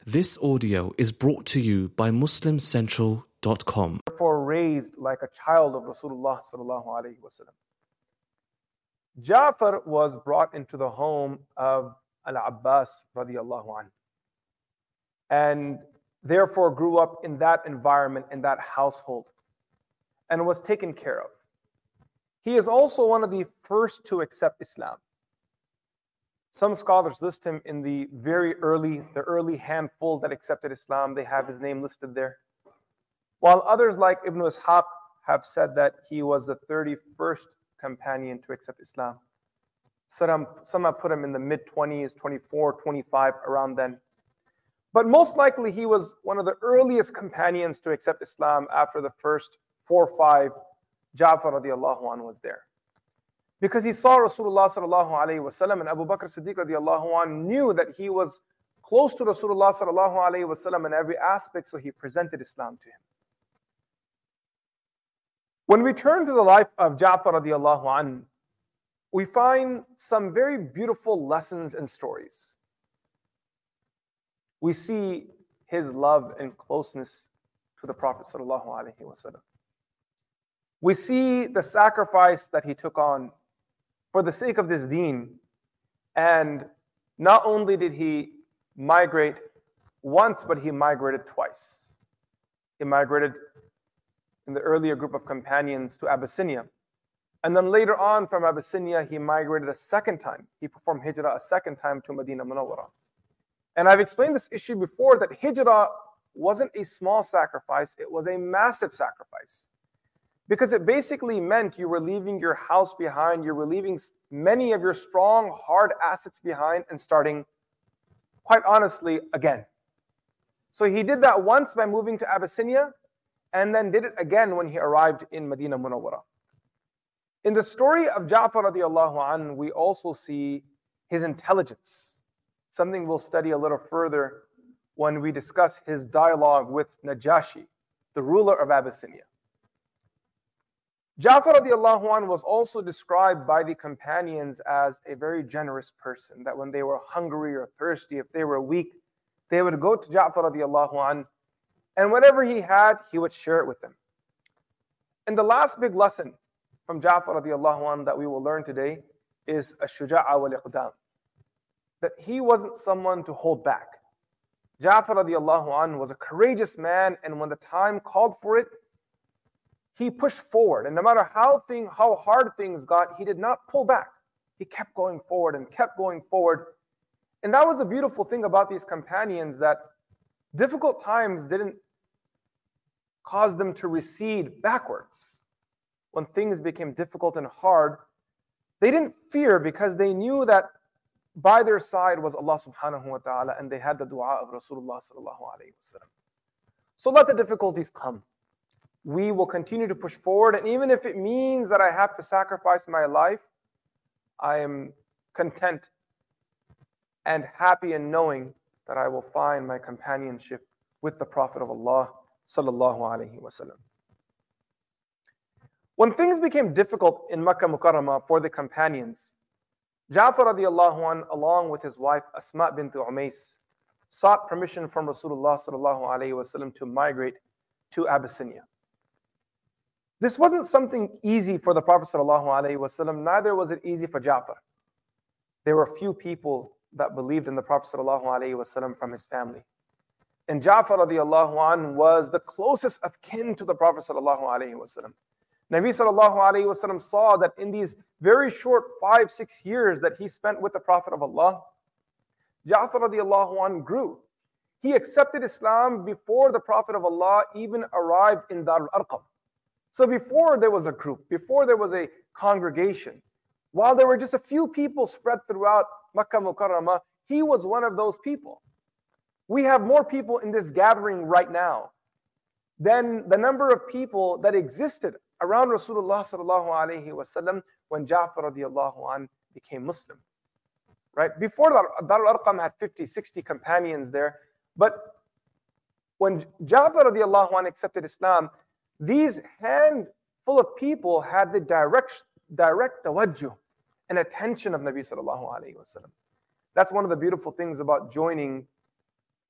This audio is brought to you by MuslimCentral.com. Therefore raised like a child of Rasulullah sallallahu alaihi wasallam. Ja'far was brought into the home of Al-Abbas radiallahu anhu, and therefore grew up in that environment, in that household, and was taken care of. He is also one of the first to accept Islam. Some scholars list him in the early handful that accepted Islam. They have his name listed there. While others like Ibn Ishaq have said that he was the 31st companion to accept Islam. Some have put him in the mid-20s, 24, 25, around then. But most likely he was one of the earliest companions to accept Islam after the first 4 or 5. Ja'far radiallahu anhu was there. Because he saw Rasulullah sallallahu alayhi wasallam, and Abu Bakr Siddiq radiallahu anhu knew that he was close to Rasulullah sallallahu alayhi wasallam in every aspect, so he presented Islam to him. When we turn to the life of Ja'far radiallahu anhu, we find some very beautiful lessons and stories. We see his love and closeness to the Prophet sallallahu alaihi wasallam. We see the sacrifice that he took on for the sake of this deen. And not only did he migrate once, but he migrated twice. He migrated in the earlier group of companions to Abyssinia. And then later on from Abyssinia, he migrated a second time. He performed hijrah a second time to Medina Munawwara. And I've explained this issue before, that hijrah wasn't a small sacrifice, it was a massive sacrifice. Because it basically meant you were leaving your house behind, you were leaving many of your strong, hard assets behind and starting, quite honestly, again. So he did that once by moving to Abyssinia, and then did it again when he arrived in Medina Munawwara. In the story of Ja'far radiallahu anhu, we also see his intelligence, something we'll study a little further when we discuss his dialogue with Najashi, the ruler of Abyssinia. Ja'far radiallahu anhu was also described by the companions as a very generous person, that when they were hungry or thirsty, if they were weak, they would go to Ja'far radiallahu anhu, and whatever he had, he would share it with them. And the last big lesson from Ja'far radiallahu anhu that we will learn today is ash-shuja'a wal-iqdam, that he wasn't someone to hold back. Ja'far radiallahu anhu was a courageous man, and when the time called for it, he pushed forward. And no matter how hard things got, he did not pull back. He kept going forward and kept going forward. And that was a beautiful thing about these companions, that difficult times didn't cause them to recede backwards. When things became difficult and hard, they didn't fear, because they knew that by their side was Allah subhanahu wa ta'ala, and they had the dua of Rasulullah sallallahu alayhi wasallam. So let the difficulties come. We will continue to push forward, and even if it means that I have to sacrifice my life, I am content and happy in knowing that I will find my companionship with the Prophet of Allah sallallahu alaihi wasallam. When things became difficult in Makkah Mukarramah for the companions, Ja'far radiallahu anhu, along with his wife Asma bint Umays, sought permission from Rasulullah sallallahu alaihi wasallam to migrate to Abyssinia. This wasn't something easy for the Prophet ﷺ, neither was it easy for Ja'far. There were few people that believed in the Prophet ﷺ from his family. And Ja'far radiallahu anhu was the closest of kin to the Prophet ﷺ. Nabi ﷺ saw that in these very short 5-6 years that he spent with the Prophet of Allah, Ja'far radiallahu anhu grew. He accepted Islam before the Prophet of Allah even arrived in Dar al-Arqam. So before there was a group, before there was a congregation, while there were just a few people spread throughout Makkah Mukarramah, he was one of those people. We have more people in this gathering right now than the number of people that existed around Rasulullah sallallahu alaihi wasallam when Ja'far radiallahu anhu became Muslim. Right? Before that, Dar al-Arqam had 50, 60 companions there, but when Ja'far radiallahu anhu accepted Islam, these handful of people had the direct tawajjuh and attention of Nabi sallallahu alaihi wasallam. That's one of the beautiful things about joining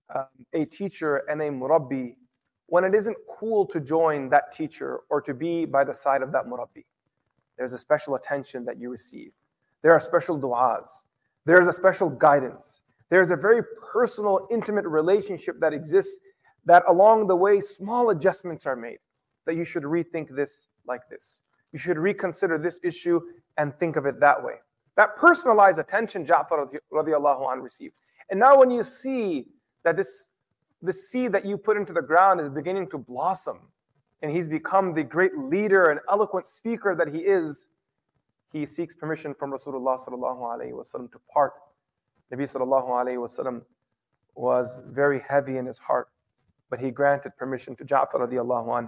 a teacher and a murabbi when it isn't cool to join that teacher or to be by the side of that murabbi. There's a special attention that you receive. There are special du'as. There's a special guidance. There's a very personal, intimate relationship that exists that along the way, small adjustments are made. That you should rethink this like this. You should reconsider this issue and think of it that way. That personalized attention Ja'far radiallahu anhu received. And now when you see that this seed that you put into the ground is beginning to blossom, and he's become the great leader and eloquent speaker that he is, he seeks permission from Rasulullah sallallahu alaihi wasallam to part. Nabi sallallahu alaihi wasallam was very heavy in his heart, but he granted permission to Ja'far radiallahu anhu.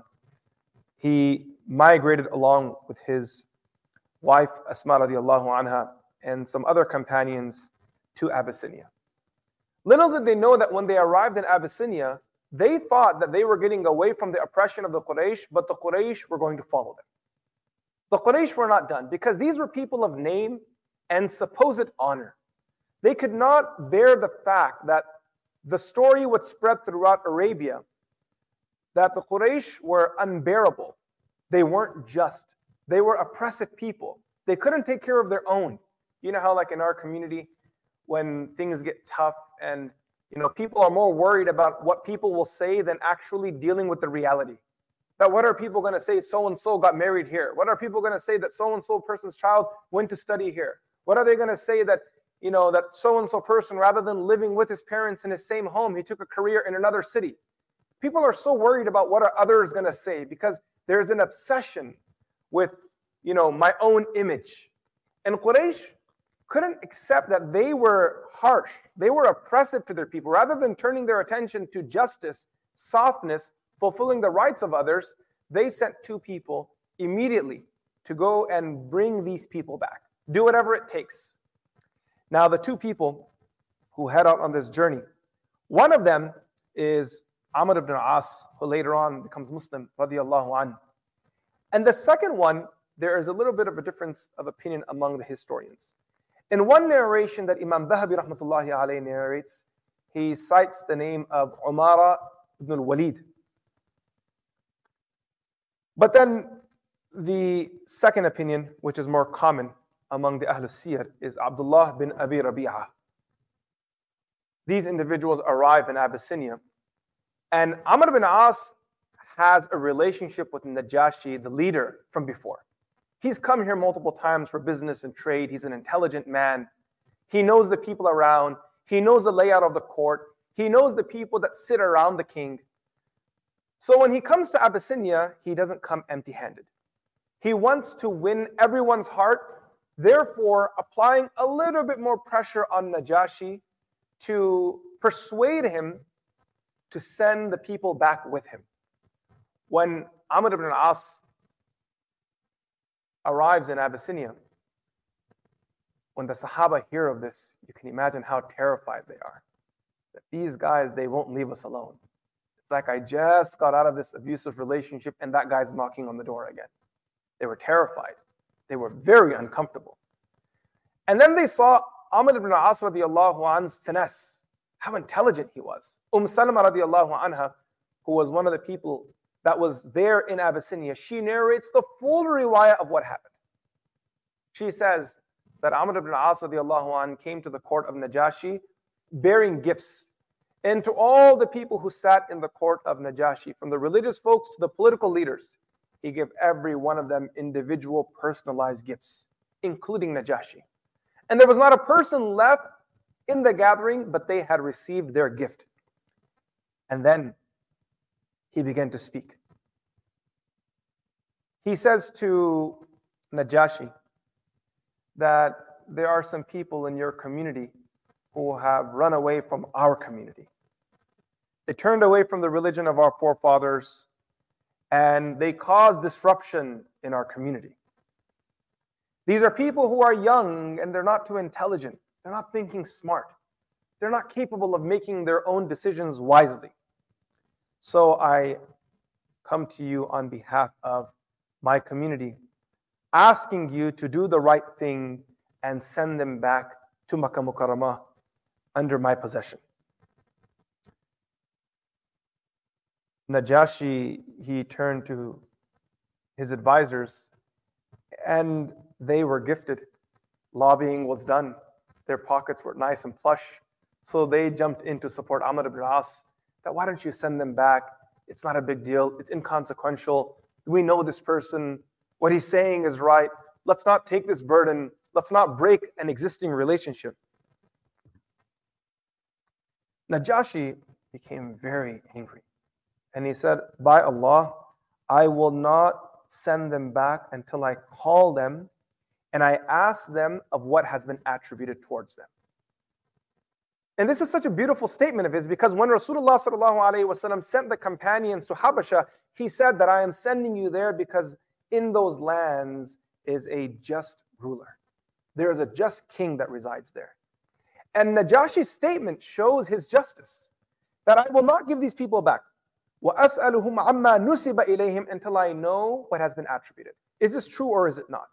He migrated along with his wife Asma radiallahu anha and some other companions to Abyssinia. Little did they know that when they arrived in Abyssinia, they thought that they were getting away from the oppression of the Quraysh, but the Quraysh were going to follow them. The Quraysh were not done because these were people of name and supposed honor. They could not bear the fact that the story would spread throughout Arabia that the Quraysh were unbearable. They weren't just. They were oppressive people. They couldn't take care of their own. You know how like in our community, when things get tough and people are more worried about what people will say than actually dealing with the reality. That what are people going to say so-and-so got married here? What are people going to say that so-and-so person's child went to study here? What are they going to say that, that so-and-so person, rather than living with his parents in his same home, he took a career in another city? People are so worried about what are others going to say because there's an obsession with, my own image. And Quraysh couldn't accept that they were harsh. They were oppressive to their people. Rather than turning their attention to justice, softness, fulfilling the rights of others, they sent two people immediately to go and bring these people back. Do whatever it takes. Now, the two people who head out on this journey, one of them is Amr ibn al-As, who later on becomes Muslim, radiallahu anhu. And the second one, there is a little bit of a difference of opinion among the historians. In one narration that Imam Dhahabi rahmatullahi alayhi narrates, he cites the name of Umara ibn al-Walid. But then the second opinion, which is more common among the Ahlul Siyar, is Abdullah bin Abi Rabi'ah. These individuals arrive in Abyssinia, and Amr bin As has a relationship with Najashi, the leader, from before. He's come here multiple times for business and trade. He's an intelligent man. He knows the people around. He knows the layout of the court. He knows the people that sit around the king. So when he comes to Abyssinia, he doesn't come empty-handed. He wants to win everyone's heart, therefore applying a little bit more pressure on Najashi to persuade him to send the people back with him. When Amr ibn al-As arrives in Abyssinia, when the Sahaba hear of this, you can imagine how terrified they are. That these guys, they won't leave us alone. It's like I just got out of this abusive relationship and that guy's knocking on the door again. They were terrified. They were very uncomfortable. And then they saw Amr ibn al-As radiallahu anhu's finesse, how intelligent he was. Salama radiallahu anha, who was one of the people that was there in Abyssinia, she narrates the full riwayah of what happened. She says that Amr ibn al-As radiallahu anhu came to the court of Najashi bearing gifts. And to all the people who sat in the court of Najashi, from the religious folks to the political leaders, he gave every one of them individual personalized gifts, including Najashi. And there was not a person left in the gathering, but they had received their gift. And then he began to speak. He says to Najashi that there are some people in your community who have run away from our community. They turned away from the religion of our forefathers and they caused disruption in our community. These are people who are young and they're not too intelligent. They're not thinking smart. They're not capable of making their own decisions wisely. So I come to you on behalf of my community, asking you to do the right thing and send them back to Makkah Mukarramah under my possession. Najashi, he turned to his advisors and they were gifted. Lobbying was done. Their pockets were nice and plush. So they jumped in to support Amr ibn al-As, that why don't you send them back? It's not a big deal. It's inconsequential. We know this person. What he's saying is right. Let's not take this burden. Let's not break an existing relationship. Najashi became very angry. And he said, by Allah, I will not send them back until I call them and I ask them of what has been attributed towards them. And this is such a beautiful statement of his, because when Rasulullah ﷺ sent the companions to Habasha, he said that I am sending you there because in those lands is a just ruler. There is a just king that resides there. And Najashi's statement shows his justice, that I will not give these people back. وَأَسْأَلُهُمْ عَمَّا نُسِبَ إِلَيْهِمْ until I know what has been attributed. Is this true or is it not?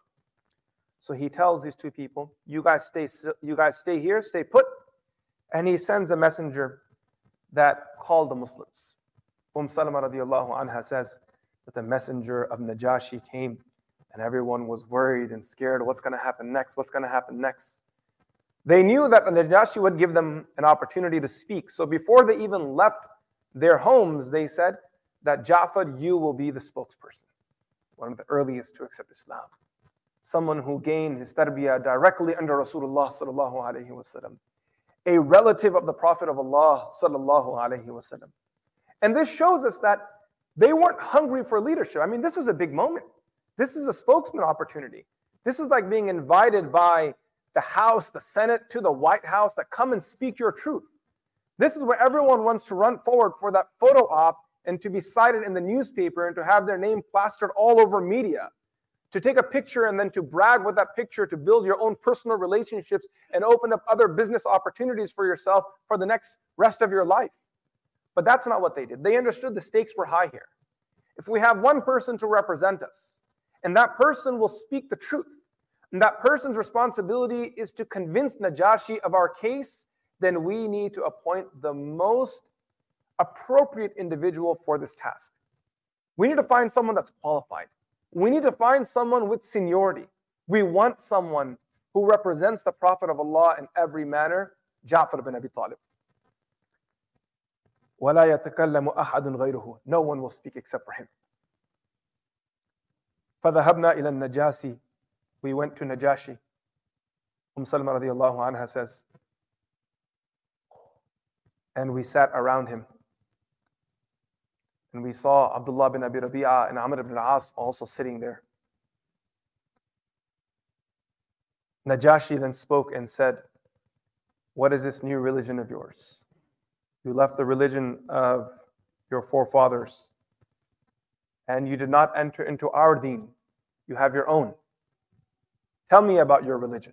So he tells these two people, you guys stay here, stay put. And he sends a messenger that called the Muslims. Salama radiallahu anha says that the messenger of Najashi came and everyone was worried and scared. What's going to happen next? What's going to happen next? They knew that Najashi would give them an opportunity to speak. So before they even left their homes, they said that Ja'far, you will be the spokesperson. One of the earliest to accept Islam. Someone who gained his tarbiyah directly under Rasulullah sallallahu alaihi wasallam. A relative of the Prophet of Allah sallallahu alaihi wasallam. And this shows us that they weren't hungry for leadership. I mean, this was a big moment. This is a spokesman opportunity. This is like being invited by the House, the Senate, to the White House that come and speak your truth. This is where everyone wants to run forward for that photo op and to be cited in the newspaper and to have their name plastered all over media. To take a picture and then to brag with that picture, to build your own personal relationships and open up other business opportunities for yourself for the next rest of your life. But that's not what they did. They understood the stakes were high here. If we have one person to represent us, and that person will speak the truth, and that person's responsibility is to convince Najashi of our case, then we need to appoint the most appropriate individual for this task. We need to find someone that's qualified. We need to find someone with seniority. We want someone who represents the Prophet of Allah in every manner, Ja'far ibn Abi Talib. وَلَا يَتَكَلَّمُ أَحَدٌ غَيْرُهُ. No one will speak except for him. فَذَهَبْنَا إِلَى النَّجَاشِ. We went to Najashi. Salama radiallahu anha says, and we sat around him. And we saw Abdullah bin Abi Rabi'ah and Amr ibn al-As also sitting there. Najashi then spoke and said, what is this new religion of yours? You left the religion of your forefathers and you did not enter into our deen. You have your own. Tell me about your religion.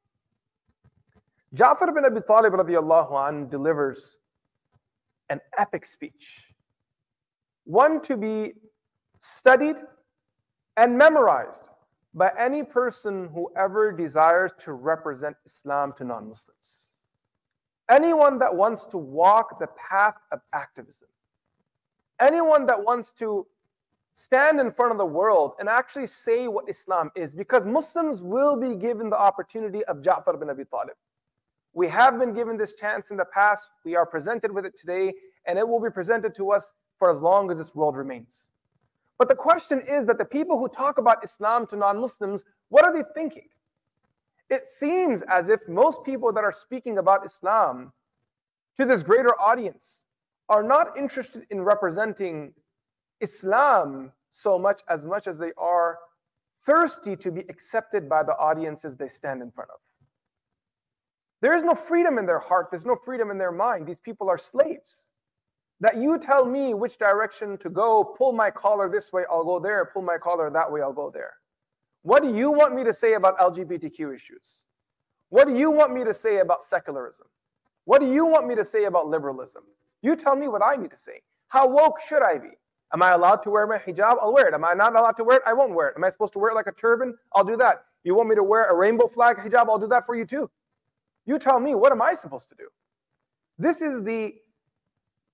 Ja'far bin Abi Talib radiallahu anhu delivers an epic speech. One to be studied and memorized by any person who ever desires to represent Islam to non-Muslims. Anyone that wants to walk the path of activism. Anyone that wants to stand in front of the world and actually say what Islam is, because Muslims will be given the opportunity of Ja'far bin Abi Talib. We have been given this chance in the past, we are presented with it today, and it will be presented to us for as long as this world remains. But the question is that the people who talk about Islam to non-Muslims, what are they thinking? It seems as if most people that are speaking about Islam to this greater audience are not interested in representing Islam so much as they are thirsty to be accepted by the audiences they stand in front of. There is no freedom in their heart. There's no freedom in their mind. These people are slaves. That you tell me which direction to go, pull my collar this way, I'll go there, pull my collar that way, I'll go there. What do you want me to say about LGBTQ issues? What do you want me to say about secularism? What do you want me to say about liberalism? You tell me what I need to say. How woke should I be? Am I allowed to wear my hijab? I'll wear it. Am I not allowed to wear it? I won't wear it. Am I supposed to wear it like a turban? I'll do that. You want me to wear a rainbow flag hijab? I'll do that for you too. You tell me, what am I supposed to do? This is the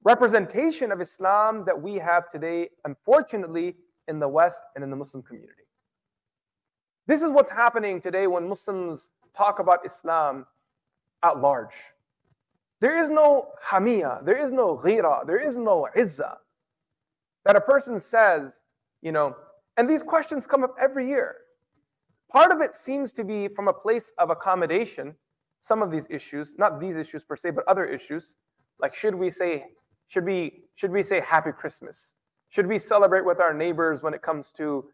representation of Islam that we have today, unfortunately, in the West and in the Muslim community. This is what's happening today when Muslims talk about Islam at large. There is no hamiyah, there is no ghira, there is no izzah. That a person says, and these questions come up every year. Part of it seems to be from a place of accommodation, some of these issues, not these issues per se, but other issues, like should we say Happy Christmas? Should we celebrate with our neighbors when it comes to,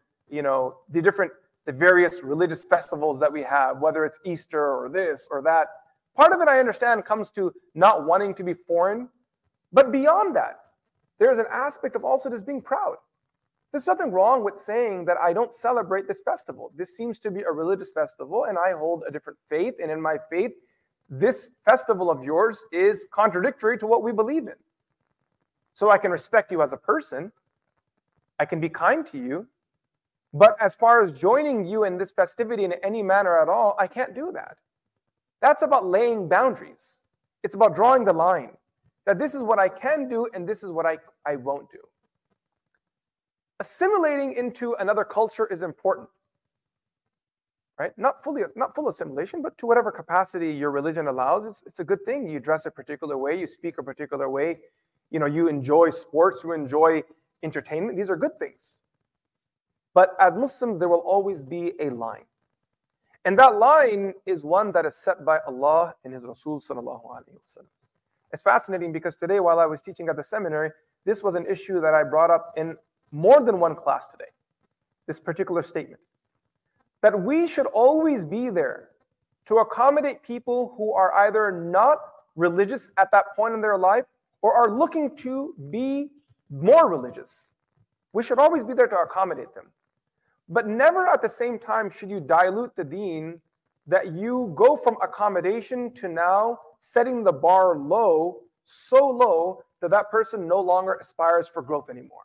the various religious festivals that we have, whether it's Easter or this or that? Part of it, I understand, comes to not wanting to be foreign. But beyond that, there's an aspect of also just being proud. There's nothing wrong with saying that I don't celebrate this festival. This seems to be a religious festival, and I hold a different faith. And in my faith, this festival of yours is contradictory to what we believe in. So I can respect you as a person. I can be kind to you. But as far as joining you in this festivity in any manner at all, I can't do that. That's about laying boundaries. It's about drawing the line. That this is what I can do and this is what I won't do. Assimilating into another culture is important. Right? Not full assimilation, but to whatever capacity your religion allows, it's a good thing. You dress a particular way, you speak a particular way, you enjoy sports, you enjoy entertainment. These are good things. But as Muslims, there will always be a line. And that line is one that is set by Allah and His Rasul sallallahu alaihi wasallam. It's fascinating because today, while I was teaching at the seminary, this was an issue that I brought up in more than one class today. This particular statement. That we should always be there to accommodate people who are either not religious at that point in their life or are looking to be more religious. We should always be there to accommodate them. But never at the same time should you dilute the deen, that you go from accommodation to now setting the bar low, so low that that person no longer aspires for growth anymore.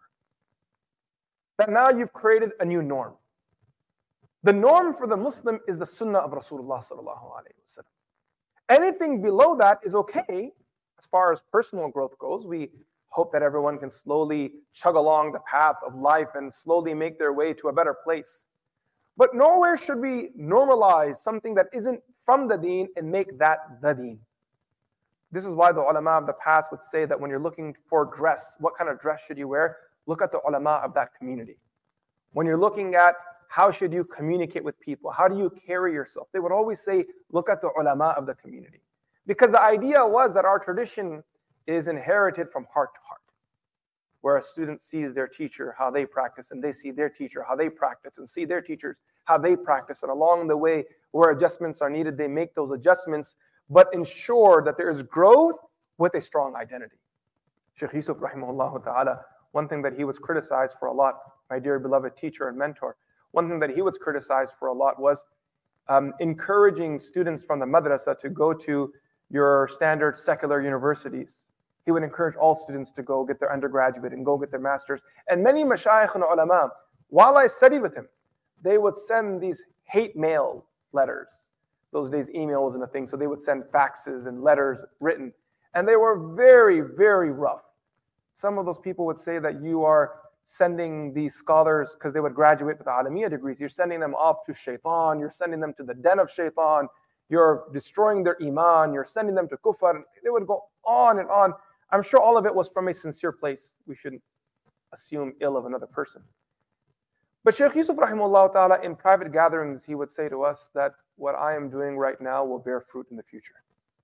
That now you've created a new norm. The norm for the Muslim is the sunnah of Rasulullah sallallahu alaihi wasallam. Anything below that is okay as far as personal growth goes. We hope that everyone can slowly chug along the path of life and slowly make their way to a better place. But nowhere should we normalize something that isn't from the deen and make that the deen. This is why the ulama of the past would say that when you're looking for dress, what kind of dress should you wear? Look at the ulama of that community. When you're looking at how should you communicate with people, how do you carry yourself, they would always say, look at the ulama of the community. Because the idea was that our tradition is inherited from heart to heart, where a student sees their teacher, how they practice, and they see their teacher, how they practice, and see their teachers, how they practice. And along the way, where adjustments are needed, they make those adjustments, but ensure that there is growth with a strong identity. Shaykh Yusuf rahimahullah ta'ala, one thing that he was criticized for a lot, my dear beloved teacher and mentor, one thing that he was criticized for a lot was encouraging students from the madrasa to go to your standard secular universities. He would encourage all students to go get their undergraduate and go get their master's. And many mashayikh and ulama, while I studied with him, they would send these hate mail letters. Those days email wasn't a thing, so they would send faxes and letters written. And they were very, very rough. Some of those people would say that you are sending these scholars, because they would graduate with Alamiya degrees, you're sending them off to shaitan, you're sending them to the den of shaitan, you're destroying their iman, you're sending them to kufr. They would go on and on. I'm sure all of it was from a sincere place. We shouldn't assume ill of another person. But Shaykh Yusuf rahimahullah ta'ala, in private gatherings, he would say to us that what I am doing right now will bear fruit in the future.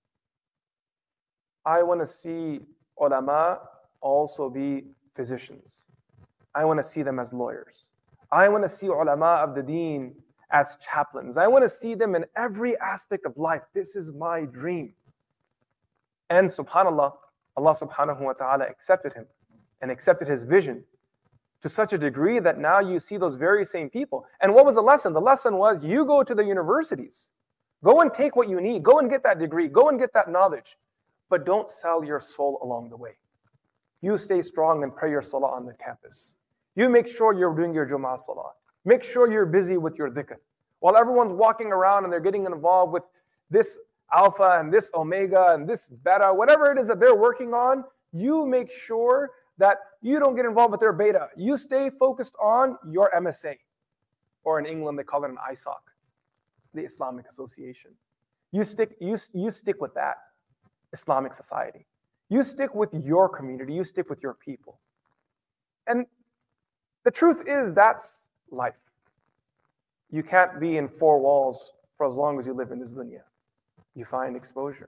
I want to see ulama also be physicians. I want to see them as lawyers. I want to see ulama of the deen as chaplains. I want to see them in every aspect of life. This is my dream. And subhanAllah, Allah subhanahu wa ta'ala accepted him and accepted his vision to such a degree that now you see those very same people. And what was the lesson? The lesson was you go to the universities. Go and take what you need. Go and get that degree. Go and get that knowledge. But don't sell your soul along the way. You stay strong and pray your salah on the campus. You make sure you're doing your Jumu'ah salah. Make sure you're busy with your dhikr. While everyone's walking around and they're getting involved with this alpha and this omega and this beta, whatever it is that they're working on, You make sure that you don't get involved with their beta. You stay focused on your MSA, or in England they call it an ISOC, the Islamic Association. You stick with that Islamic society. You stick with your community. You stick with your people. And the truth is, that's life. You can't be in four walls for as long as you live in this dunya. You find exposure.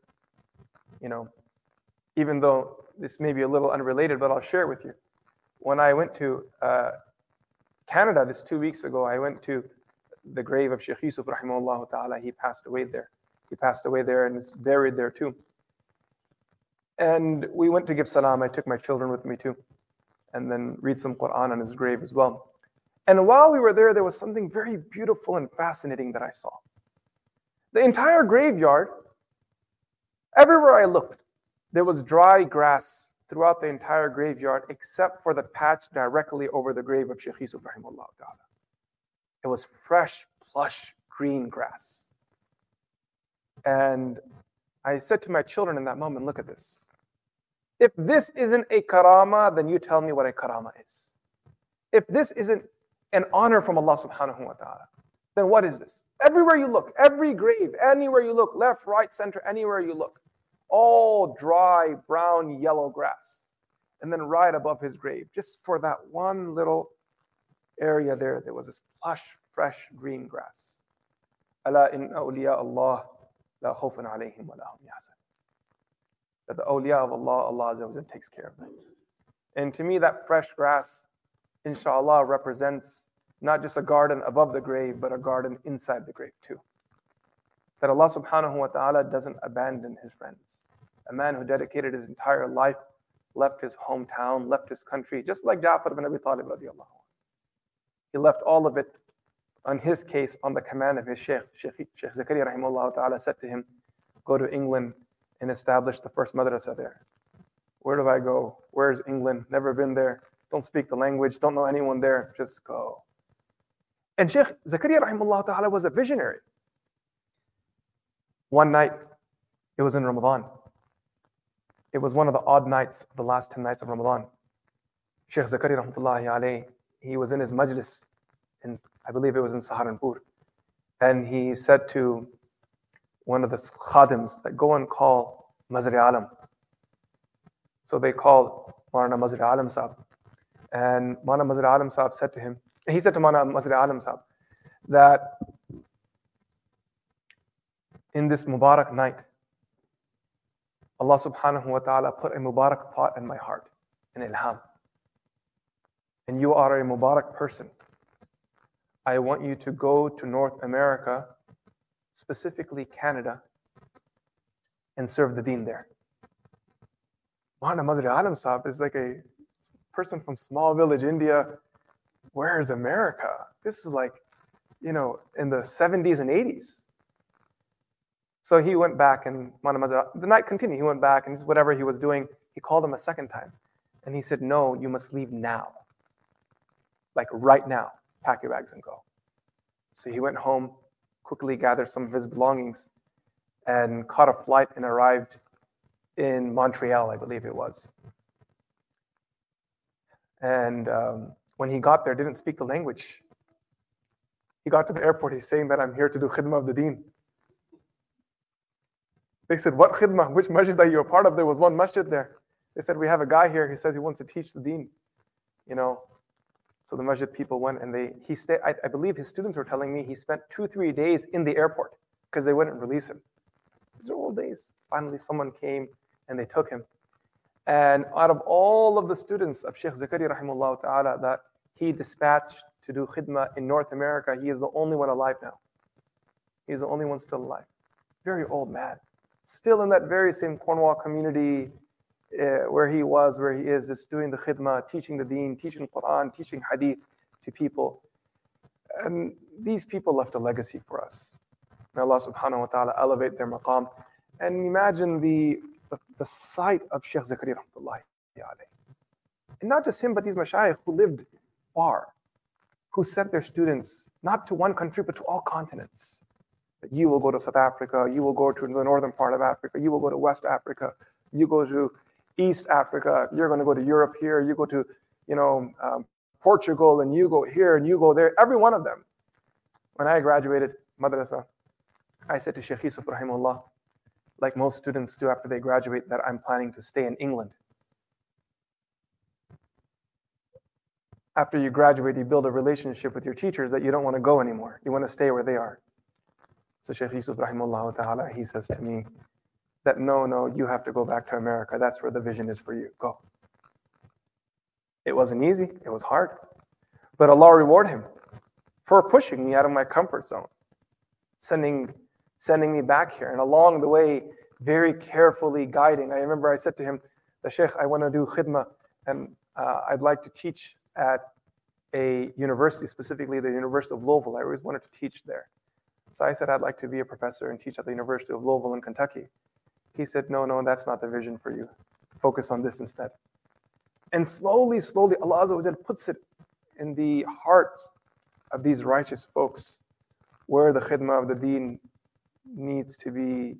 Even though this may be a little unrelated, but I'll share it with you. When I went to Canada this 2 weeks ago, I went to the grave of Sheikh Yusuf rahimahullah ta'ala. He passed away there. He passed away there and is buried there too. And we went to give salam. I took my children with me too, and then read some Quran on his grave as well. And while we were there was something very beautiful and fascinating that I saw. The entire graveyard, everywhere I looked, there was dry grass throughout the entire graveyard, except for the patch directly over the grave of Sheikh Yusuf rahimahullah ta'ala. It was fresh, plush, green grass. And I said to my children in that moment, look at this. If this isn't a karama, then you tell me what a karama is. If this isn't an honor from Allah subhanahu wa ta'ala, then what is this? Everywhere you look, every grave, anywhere you look, left, right, center, anywhere you look, all dry, brown, yellow grass. And then right above his grave, just for that one little area there was this plush, fresh, green grass. Ala inna awliya Allah la khawfun alayhim wa la hum yahzanun. That the awliya of Allah, Allah Azza wa Jalla takes care of them. And to me, that fresh grass, inshallah, represents not just a garden above the grave, but a garden inside the grave too. That Allah subhanahu wa ta'ala doesn't abandon his friends. A man who dedicated his entire life, left his hometown, left his country, just like Ja'far ibn Abi Talib radiallahu anhu. He left all of it, on his case, on the command of his Sheikh Zakaria rahimahullah ta'ala said to him, go to England and establish the first madrasa there. Where do I go? Where's England? Never been there. Don't speak the language. Don't know anyone there. Just go. And Sheikh Zakaria rahimahullah ta'ala was a visionary. One night, it was in Ramadan. It was one of the odd nights, the last 10 nights of Ramadan. Sheikh Zakaria rahmatullahi alayhi, he was in his majlis, and I believe it was in Saharanpur. And he said to one of the khadims that go and call Mazari Alam. So they called Maulana Mazari Alam Sahab. And Maulana Mazari Alam Sahab said to him, he said to Maulana Mazari Alam Sahab that in this Mubarak night, Allah subhanahu wa ta'ala put a Mubarak thought in my heart, an ilham. And you are a Mubarak person. I want you to go to North America, specifically Canada, and serve the deen there. Maulana Mazari Alam Sahab is like a person from small village India. Where is America? This is like, in the 70s and 80s. So he went back, and the night continued. He went back, and whatever he was doing, he called him a second time. And he said, no, you must leave now. Like right now, pack your bags and go. So he went home, quickly gathered some of his belongings, and caught a flight and arrived in Montreal, I believe it was. And when he got there, didn't speak the language. He got to the airport, he's saying that I'm here to do khidmah of the deen. They said, what khidmah? Which masjid are you a part of? There was one masjid there. They said, we have a guy here. He says he wants to teach the deen. So the masjid people went, and he stayed. I believe his students were telling me he spent 2-3 days in the airport because they wouldn't release him. These are old days. Finally, someone came and they took him. And out of all of the students of Sheikh Zakaria rahimahullah ta'ala that he dispatched to do khidmah in North America, he is the only one alive now. He's the only one still alive. Very old man. Still in that very same Cornwall community where he is, just doing the khidmah, teaching the deen, teaching Quran, teaching hadith to people. And these people left a legacy for us. May Allah subhanahu wa ta'ala elevate their maqam. And imagine the sight of Sheikh Zakaria rahmatullahi alayhi. And not just him, but these mashayikh who lived far, who sent their students not to one country, but to all continents. You will go to South Africa, you will go to the northern part of Africa, you will go to West Africa, you go to East Africa, you're going to go to Europe here, you go to, Portugal, and you go here and you go there, every one of them. When I graduated madrasa, I said to Shaykh Yusuf rahimahullah, like most students do after they graduate, that I'm planning to stay in England. After you graduate, you build a relationship with your teachers that you don't want to go anymore. You want to stay where they are. So Shaykh Yusuf rahimahullah ta'ala, he says to me that no, you have to go back to America. That's where the vision is for you. Go. It wasn't easy. It was hard. But Allah reward him for pushing me out of my comfort zone, sending me back here. And along the way, very carefully guiding. I remember I said to him, the Sheikh, I want to do khidmah, and I'd like to teach at a university, specifically the University of Louisville. I always wanted to teach there. So I said, I'd like to be a professor and teach at the University of Louisville in Kentucky. He said, no, that's not the vision for you. Focus on this instead. And slowly, Allah Azza wa Jal puts it in the hearts of these righteous folks where the khidmah of the deen needs to be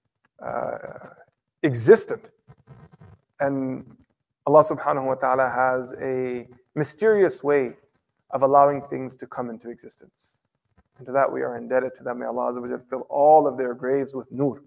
existent. And Allah subhanahu wa ta'ala has a mysterious way of allowing things to come into existence. And to that we are indebted to them. May Allah Azza wa Jal fill all of their graves with nur.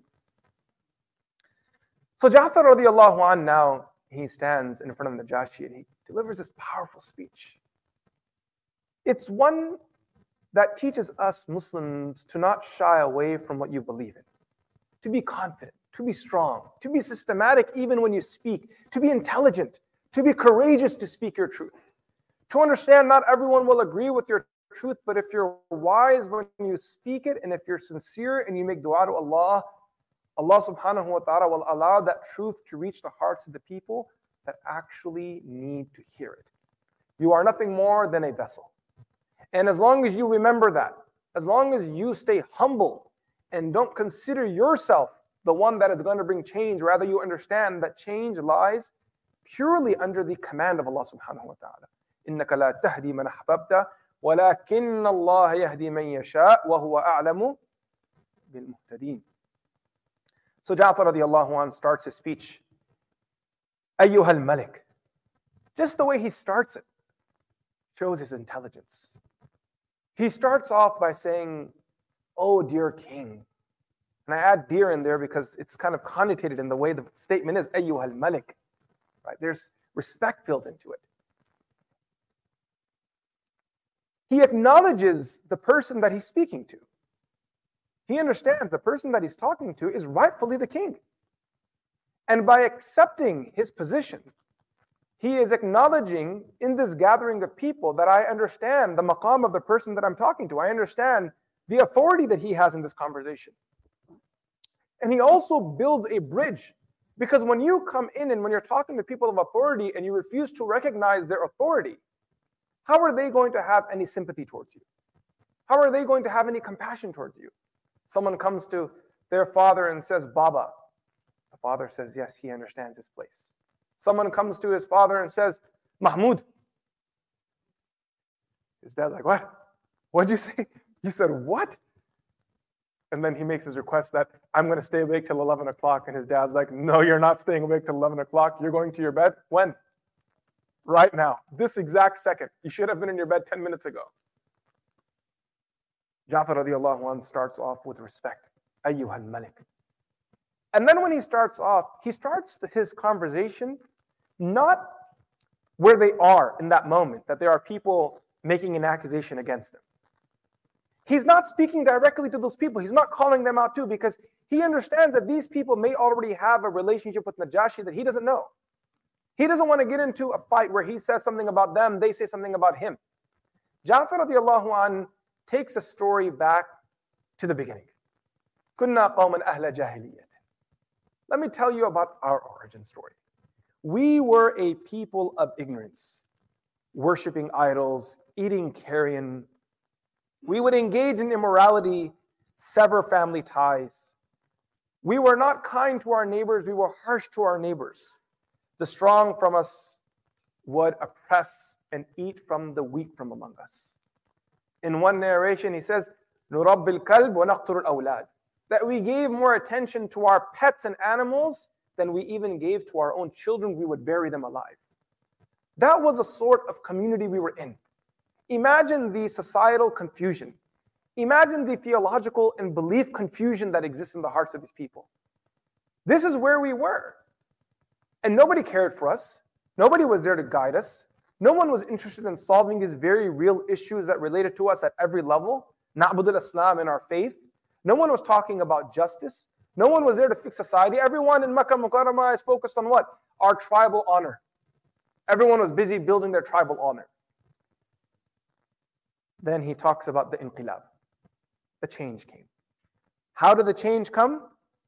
So Ja'far radiallahu anh, now he stands in front of Najashi and he delivers this powerful speech. It's one that teaches us Muslims to not shy away from what you believe in, to be confident, to be strong, to be systematic even when you speak, to be intelligent, to be courageous to speak your truth, to understand not everyone will agree with your truth, but if you're wise when you speak it, and if you're sincere and you make dua to Allah, Allah subhanahu wa ta'ala will allow that truth to reach the hearts of the people that actually need to hear it. You are nothing more than a vessel. And as long as you remember that, as long as you stay humble and don't consider yourself the one that is going to bring change, rather you understand that change lies purely under the command of Allah subhanahu wa ta'ala. إِنَّكَ لَا تَهْدِي مَنْ أَحْبَبْتَ وَلَكِنَّ اللَّهَ يَهْدِي مَنْ يَشَاءُ وَهُوَ أَعْلَمُ بِالْمُهْتَدِينَ. So Ja'far radiallahu anh starts his speech, أَيُّهَا الْمَلِكِ. Just the way he starts it shows his intelligence. He starts off by saying, oh dear king. And I add dear in there because it's kind of connotated in the way the statement is, أَيُّهَا الْمَلِكِ. Right? There's respect built into it. He acknowledges the person that he's speaking to. He understands the person that he's talking to is rightfully the king. And by accepting his position, he is acknowledging in this gathering of people that I understand the maqam of the person that I'm talking to. I understand the authority that he has in this conversation. And he also builds a bridge, because when you come in and when you're talking to people of authority and you refuse to recognize their authority, how are they going to have any sympathy towards you? How are they going to have any compassion towards you? Someone comes to their father and says, Baba. The father says, yes, he understands his place. Someone comes to his father and says, Mahmoud. His dad's like, what? What'd you say? You said, what? And then he makes his request that I'm going to stay awake till 11 o'clock. And his dad's like, no, you're not staying awake till 11 o'clock. You're going to your bed. When? Right now. This exact second. You should have been in your bed 10 minutes ago. Ja'far radiallahu anh starts off with respect. Ayyuhal Malik. And then when he starts off, he starts his conversation not where they are in that moment, that there are people making an accusation against him. He's not speaking directly to those people. He's not calling them out too, because he understands that these people may already have a relationship with Najashi that he doesn't know. He doesn't want to get into a fight where he says something about them, they say something about him. Ja'far radiallahu anh takes a story back to the beginning. Kunna qawman ahla jahiliyyah. Let me tell you about our origin story. We were a people of ignorance, worshipping idols, eating carrion. We would engage in immorality, sever family ties. We were not kind to our neighbors, we were harsh to our neighbors. The strong from us would oppress and eat from the weak from among us. In one narration, he says, نُرَبِّ الْكَلْبِ وَنَقْتُرُ الْأَوْلَادِ. That we gave more attention to our pets and animals than we even gave to our own children, we would bury them alive. That was a sort of community we were in. Imagine the societal confusion. Imagine the theological and belief confusion that exists in the hearts of these people. This is where we were. And nobody cared for us. Nobody was there to guide us. No one was interested in solving these very real issues that related to us at every level. Na'bud al-Islam in our faith. No one was talking about justice. No one was there to fix society. Everyone in Makkah Mukarramah is focused on what? Our tribal honor. Everyone was busy building their tribal honor. Then he talks about the inqilab. The change came. How did the change come?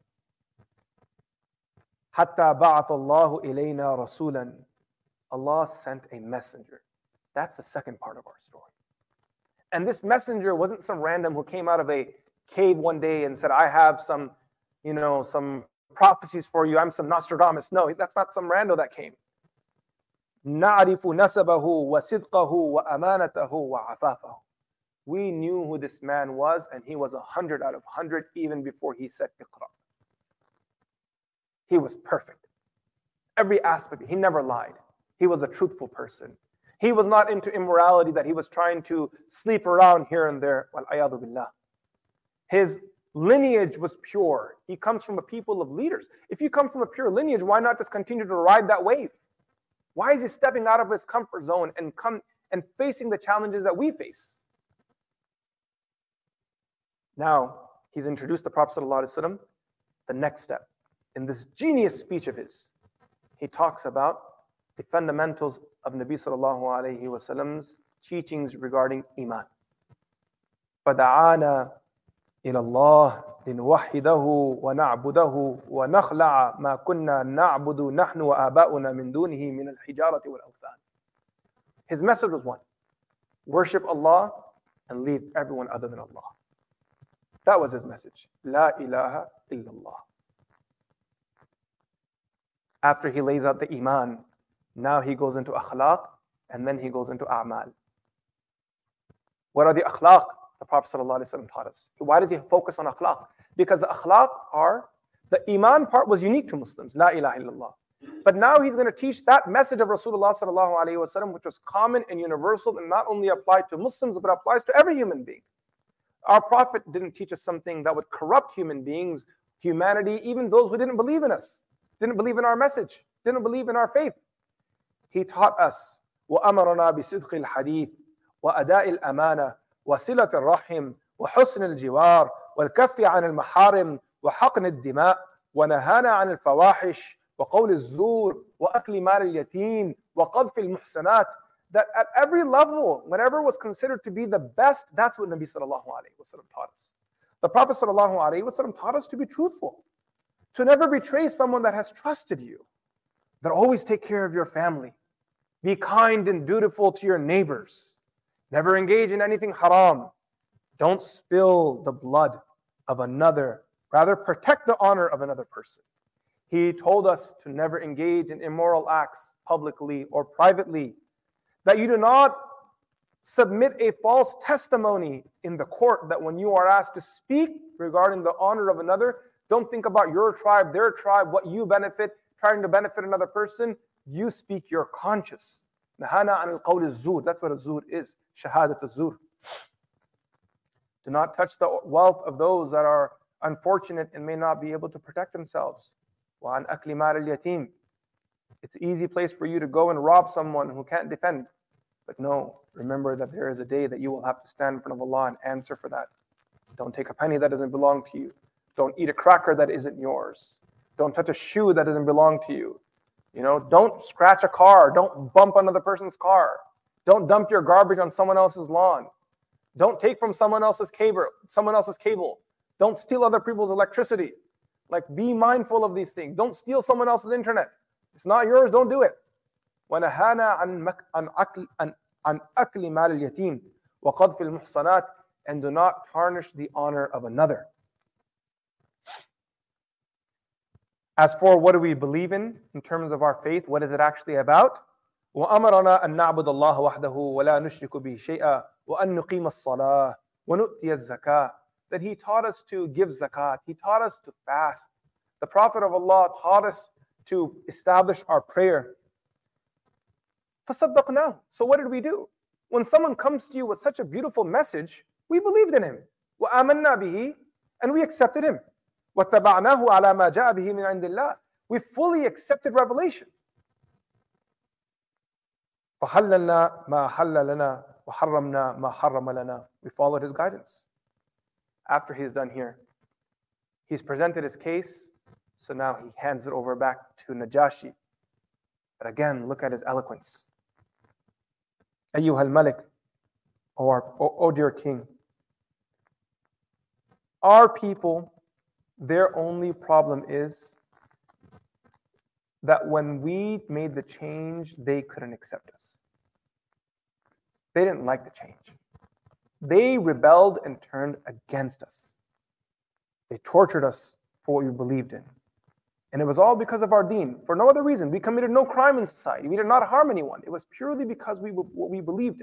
حَتَّى بَعَثَ اللَّهُ إِلَيْنَا رَسُولًا. Allah sent a messenger. That's the second part of our story. And this messenger wasn't some random who came out of a cave one day and said, I have some prophecies for you. I'm some Nostradamus. No, that's not some rando that came. نَعْرِفُ نَسَبَهُ وَصِدْقَهُ وَأَمَانَتَهُ وَعَفَافَهُ. We knew who this man was, and he was 100 out of 100 even before he said Iqra. He was perfect. Every aspect, he never lied. He was a truthful person. He was not into immorality that he was trying to sleep around here and there. Wal-ayadu billah. His lineage was pure. He comes from a people of leaders. If you come from a pure lineage, why not just continue to ride that wave? Why is he stepping out of his comfort zone and facing the challenges that we face? Now, he's introduced the Prophet ﷺ, the next step. In this genius speech of his, he talks about the fundamentals of Nabi sallallahu alayhi wasallam's teachings regarding Iman. فَدَعَانَا إِلَى اللَّهِ لِنُوَحِّدَهُ وَنَعْبُدَهُ وَنَخْلَعَ مَا كُنَّا نَعْبُدُ نَحْنُ وَآبَاؤُنَا مِن دُونِهِ مِنَ الْحِجَارَةِ وَالْأَوْثَانِ. His message was one: worship Allah and leave everyone other than Allah. That was his message. La ilaha illallah. After he lays out the Iman, now he goes into akhlaq, and then he goes into a'mal. What are the akhlaq? The Prophet ﷺ taught us. Why does he focus on akhlaq? Because the akhlaq the Iman part was unique to Muslims, La ilaha illallah. But now he's going to teach that message of Rasulullah ﷺ, which was common and universal, and not only applied to Muslims, but applies to every human being. Our Prophet didn't teach us something that would corrupt human beings, humanity, even those who didn't believe in us, didn't believe in our message, didn't believe in our faith. He taught us, وَأَمَرَنَا بِصِدْقِ الْحَدِيثِ وَأَدَاءِ الْأَمَانَةِ وَصِلَةِ الرَّحِمِ وَحُسْنِ الْجِوَارِ وَالْكَفِّ عَنِ الْمَحَارِمِ وَحَقْنِ الدِّمَاءِ وَنَهَانَا عَنِ الْفَوَاحِشِ وَقَوْلِ الزُّورِ وَأَكْلِ مَالِ الْيَتِيمِ وَقَذْفِ الْمُحْسَنَاتِ. That at every level, whenever was considered to be the best, that's what Nabi sallallahu alayhi wa sallam taught us. The Prophet sallallahu alayhi wa sallam taught us to be truthful, to never betray someone that has trusted you, that always take care of your family, be kind and dutiful to your neighbors, never engage in anything haram, don't spill the blood of another, rather protect the honor of another person. He told us to never engage in immoral acts publicly or privately, that you do not submit a false testimony in the court, that when you are asked to speak regarding the honor of another, don't think about your tribe, their tribe, what you benefit, trying to benefit another person. You speak your conscience. Nahana an al-qawl az-zur. That's what az-zur is. Shahadat az-zur. Do not touch the wealth of those that are unfortunate and may not be able to protect themselves. Wa an akli mal al-yatim. It's an easy place for you to go and rob someone who can't defend. But no, remember that there is a day that you will have to stand in front of Allah and answer for that. Don't take a penny that doesn't belong to you. Don't eat a cracker that isn't yours. Don't touch a shoe that doesn't belong to you. Don't scratch a car. Don't bump another person's car. Don't dump your garbage on someone else's lawn. Don't take from someone else's cable. Don't steal other people's electricity. Be mindful of these things. Don't steal someone else's internet. It's not yours, don't do it. وَنَهَانَا عَنْ أَكْلِ مَالِ الْيَتِيمِ وَقَذْفِ الْمُحْصَنَاتِ. And do not tarnish the honor of another. As for what do we believe in terms of our faith, what is it actually about? وَأَمَرَنَا أَن نَعْبُدَ اللَّهَ وَحْدَهُ وَلَا نُشْرِكُ بِهِ شَيْئًا وَأَن نُقِيمَ الصَّلَاةَ وَنُؤْتِيَ الزَّكَاةَ. That he taught us to give zakat. He taught us to fast. The Prophet of Allah taught us to establish our prayer. فَصَدَّقْنَاهُ. So what did we do? When someone comes to you with such a beautiful message, we believed in him. وَآمَنَّا بِهِ. And we accepted him. وَاتَّبَعْنَاهُ عَلَى مَا جَاءَ بِهِ مِنْ عِنْدِ اللَّهِ. We fully accepted revelation. فَحَلَّلْنَا مَا حَلَّ لَنَا وَحَرَّمْنَا مَا حَرَّمَ لَنَا. We followed his guidance. After he's done here, he's presented his case, so now he hands it over back to Najashi. But again, look at his eloquence. أيها الملك, O dear king, our people, their only problem is that when we made the change, they couldn't accept us. They didn't like the change. They rebelled and turned against us. They tortured us for what we believed in. And it was all because of our deen, for no other reason. We committed no crime in society. We did not harm anyone. It was purely because what we believed in.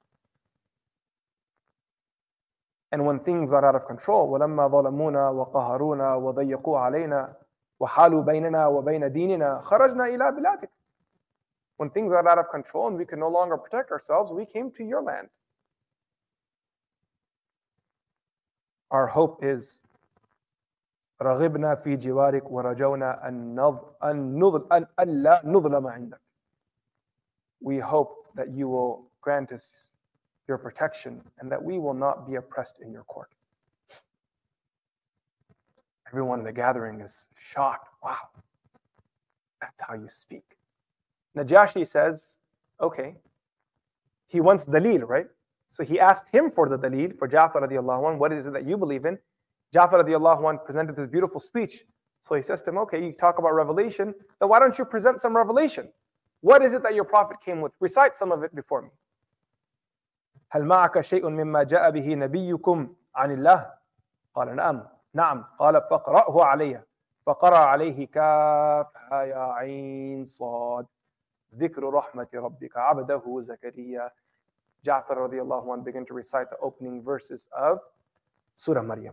And when things got out of control, وَلَمَّا ظَلَمُونَا وَقَهَرُونَا وَضَيَّقُوا عَلَيْنَا وَحَالُوا بَيْنَنَا وَبَيْنَ دِينِنَا خَرَجْنَا إِلَى بِلَادِكَ. When things got out of control and we could no longer protect ourselves, we came to your land. Our hope is رغبنا في جوارك ورجونا أن ألا نظلم عندك. We hope that you will grant us your protection and that we will not be oppressed in your court. Everyone in the gathering is shocked. Wow, that's how you speak. Najashi says, okay, he wants dalil, right? So he asked him for the dalil, for Ja'far radiallahu anh, what is it that you believe in? Ja'far radiallahu anh presented this beautiful speech. So he says to him, okay, you talk about revelation, then why don't you present some revelation? What is it that your prophet came with? Recite some of it before me. هل معك شيء مما جاء به نبيكم عن الله؟ قال نعم قال فاقرأه علي فقرأ عليه كافها يا عين صاد ذكر رحمة ربك عبده زكريا. Ja'far radiallahu anh began to recite the opening verses of Surah Maryam.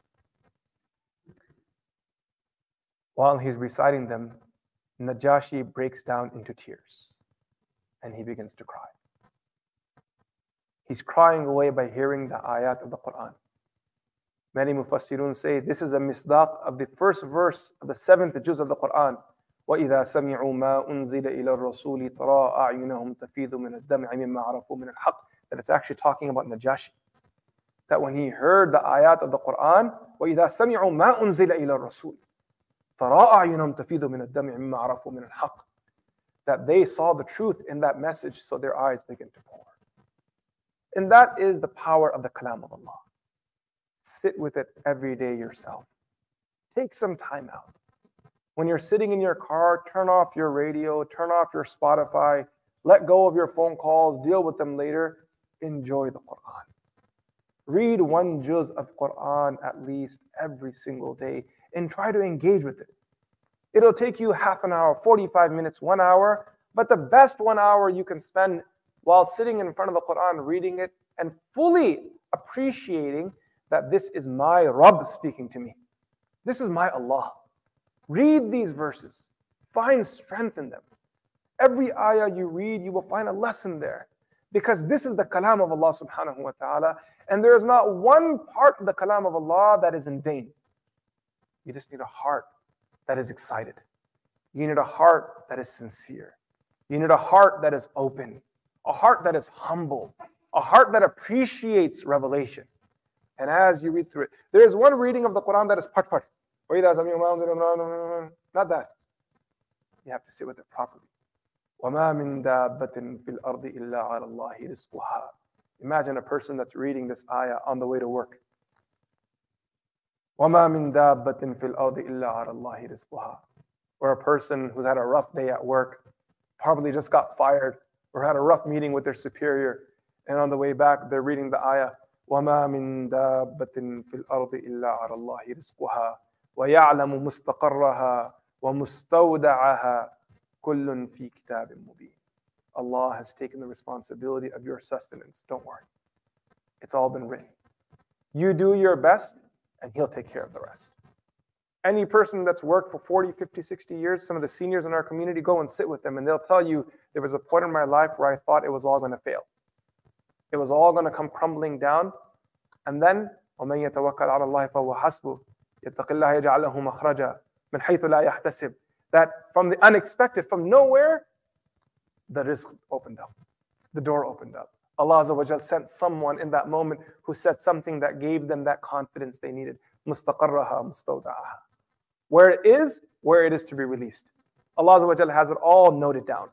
While he's reciting them, Najashi breaks down into tears and he begins to cry. He's crying away by hearing the ayat of the Quran. Many mufassirun say this is a misdaq of the first verse of the 7th juz of the Quran. وَإِذَا سَمِعُوا مَا أُنزِلَ إِلَى الرَّسُولِ تَرَى أَعْيُنَهُمْ تَفِيضُ مِنَ الدَّمْعِ مِمَّا عَرَفُوا مِنَ الْحَقِّ. That it's actually talking about Najashi. That when he heard the ayat of the Quran, وَإِذَا سَمِعُوا مَا أُنزِلَ إِلَى الرَّسُولِ تَرَى أَعْيُنَهُمْ تَفِيضُ مِنَ الدَّمْعِ مِمَّا عَرَفُوا مِنَ الْحَقِّ. That they saw the truth in that message, so their eyes begin to pour. And that is the power of the kalam of Allah. Sit with it every day yourself. Take some time out. When you're sitting in your car, turn off your radio, turn off your Spotify, let go of your phone calls, deal with them later. Enjoy the Quran. Read one juz of Quran at least every single day and try to engage with it. It'll take you half an hour, 45 minutes, 1 hour, but the best 1 hour you can spend while sitting in front of the Quran, reading it and fully appreciating that this is my Rabb speaking to me. This is my Allah. Read these verses. Find strength in them. Every ayah you read, you will find a lesson there. Because this is the kalam of Allah subhanahu wa ta'ala. And there is not one part of the kalam of Allah that is in vain. You just need a heart that is excited. You need a heart that is sincere. You need a heart that is open. A heart that is humble. A heart that appreciates revelation. And as you read through it, there is one reading of the Quran that is part. Not that. You have to sit with it properly. وَمَا مِن دَابَّةٍ فِي الْأَرْضِ إِلَّا عَلَى اللَّهِ رِزْقُهَا. Imagine a person that's reading this ayah on the way to work. وَمَا مِن دَابَّةٍ فِي الْأَرْضِ إِلَّا عَلَى اللَّهِ رِزْقُهَا. Or a person who's had a rough day at work, probably just got fired, or had a rough meeting with their superior, and on the way back they're reading the ayah. وَمَا مِن دَابَّةٍ فِي الْأَرْضِ إِلَّا عَلَى اللَّهِ رِزْقُهَا وَيَعْلَمُ مُسْتَقَرَّهَا وَمُسْتَوْدَعَهَا كُلٌّ فِي كِتَابٍ مُبِينٍ. Allah has taken the responsibility of your sustenance. Don't worry. It's all been written. You do your best and He'll take care of the rest. Any person that's worked for 40, 50, 60 years, some of the seniors in our community, go and sit with them and they'll tell you, there was a point in my life where I thought it was all going to fail. It was all going to come crumbling down. And then, وَمَن يَتَوَكَّلْ عَلَى اللَّهِ فَهُوَ حَسْبُهُ يَتَّقِ اللَّهَ يَجْعَلْ لَهُ مَخْرَجًا مِنْ حَيْثُ لَا يَحْتَسِبُ. That from the unexpected, from nowhere, the rizq opened up. The door opened up. Allah Azza wa Jal sent someone in that moment who said something that gave them that confidence they needed. مُسْتَقَرَّهَا مُسْتَوْدَعَهَا. Where it is to be released. Allah Azza wa Jal has it all noted down.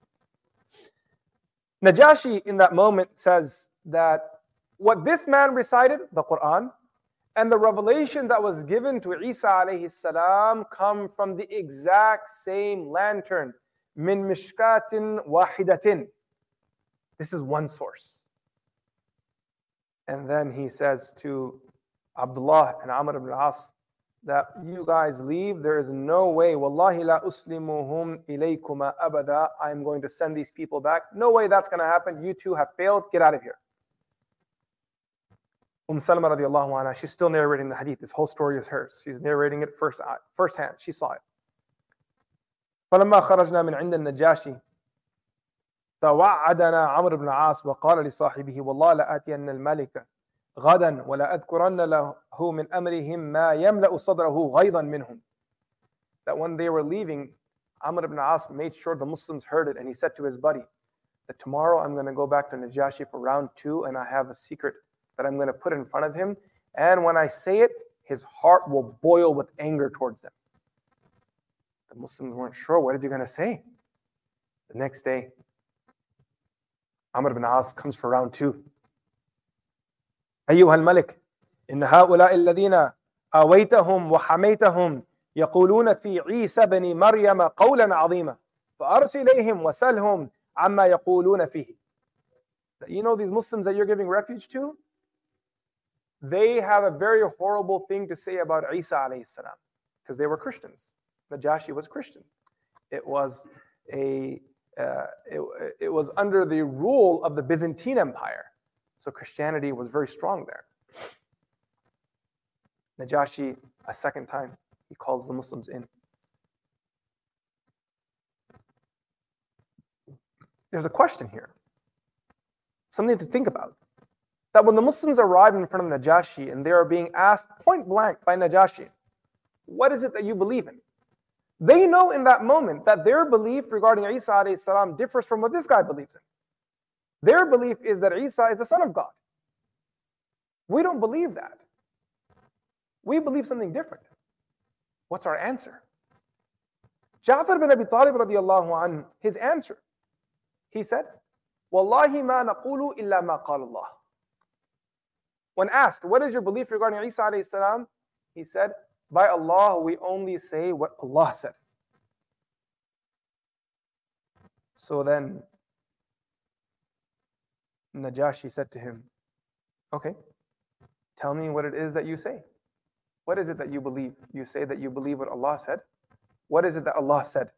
Najashi in that moment says that what this man recited, the Quran, and the revelation that was given to Isa alayhi salam come from the exact same lantern. Min mishkatin wahidatin. This is one source. And then he says to Abdullah and Amr ibn al-As that you guys leave. There is no way. Wallahi la uslimuhum ilaykuma abada. I am going to send these people back. No way that's going to happen. You two have failed. Get out of here. Salama radiallahu anha, she's still narrating the hadith. This whole story is hers. She's narrating it firsthand. She saw it. فلما خرجنا من عند النجاشي توعدنا عمرو بن العاص وقال لصاحبه والله لآتين الملك غدا ولا أذكرن له من أمرهم ما يملأ صدره غيظا منهم. That when they were leaving, Amr ibn al-As made sure the Muslims heard it, and he said to his buddy that tomorrow I'm going to go back to Najashi for round 2, and I have a secret that I'm going to put in front of him, and when I say it, his heart will boil with anger towards them. The Muslims weren't sure, what is he going to say? The next day, Amr ibn al-As comes for round 2. أيها الملك إن هؤلاء الذين آويتهم وحميتهم يقولون في عيسى بن مريم قولا عظيما فأرسل إليهم وسلهم عما يقولون فيه. You know these Muslims that you're giving refuge to? They have a very horrible thing to say about Isa alayhi salam because they were Christians. Najashi was Christian. It was under the rule of the Byzantine Empire. So Christianity was very strong there. Najashi, a second time, he calls the Muslims in. There's a question here. Something to think about. That when the Muslims arrive in front of Najashi and they are being asked point blank by Najashi, what is it that you believe in? They know in that moment that their belief regarding Isa alayhi salam differs from what this guy believes in. Their belief is that Isa is the son of God. We don't believe that. We believe something different. What's our answer? Ja'far bin Abi Talib radiallahu anhu, his answer, he said, Wallahi ma naqulu illa ma qala Allah. When asked, what is your belief regarding Isa alayhi salam? He said, by Allah, we only say what Allah said. So then, Najashi said to him, okay, tell me what it is that you say. What is it that you believe? You say that you believe what Allah said. What is it that Allah said?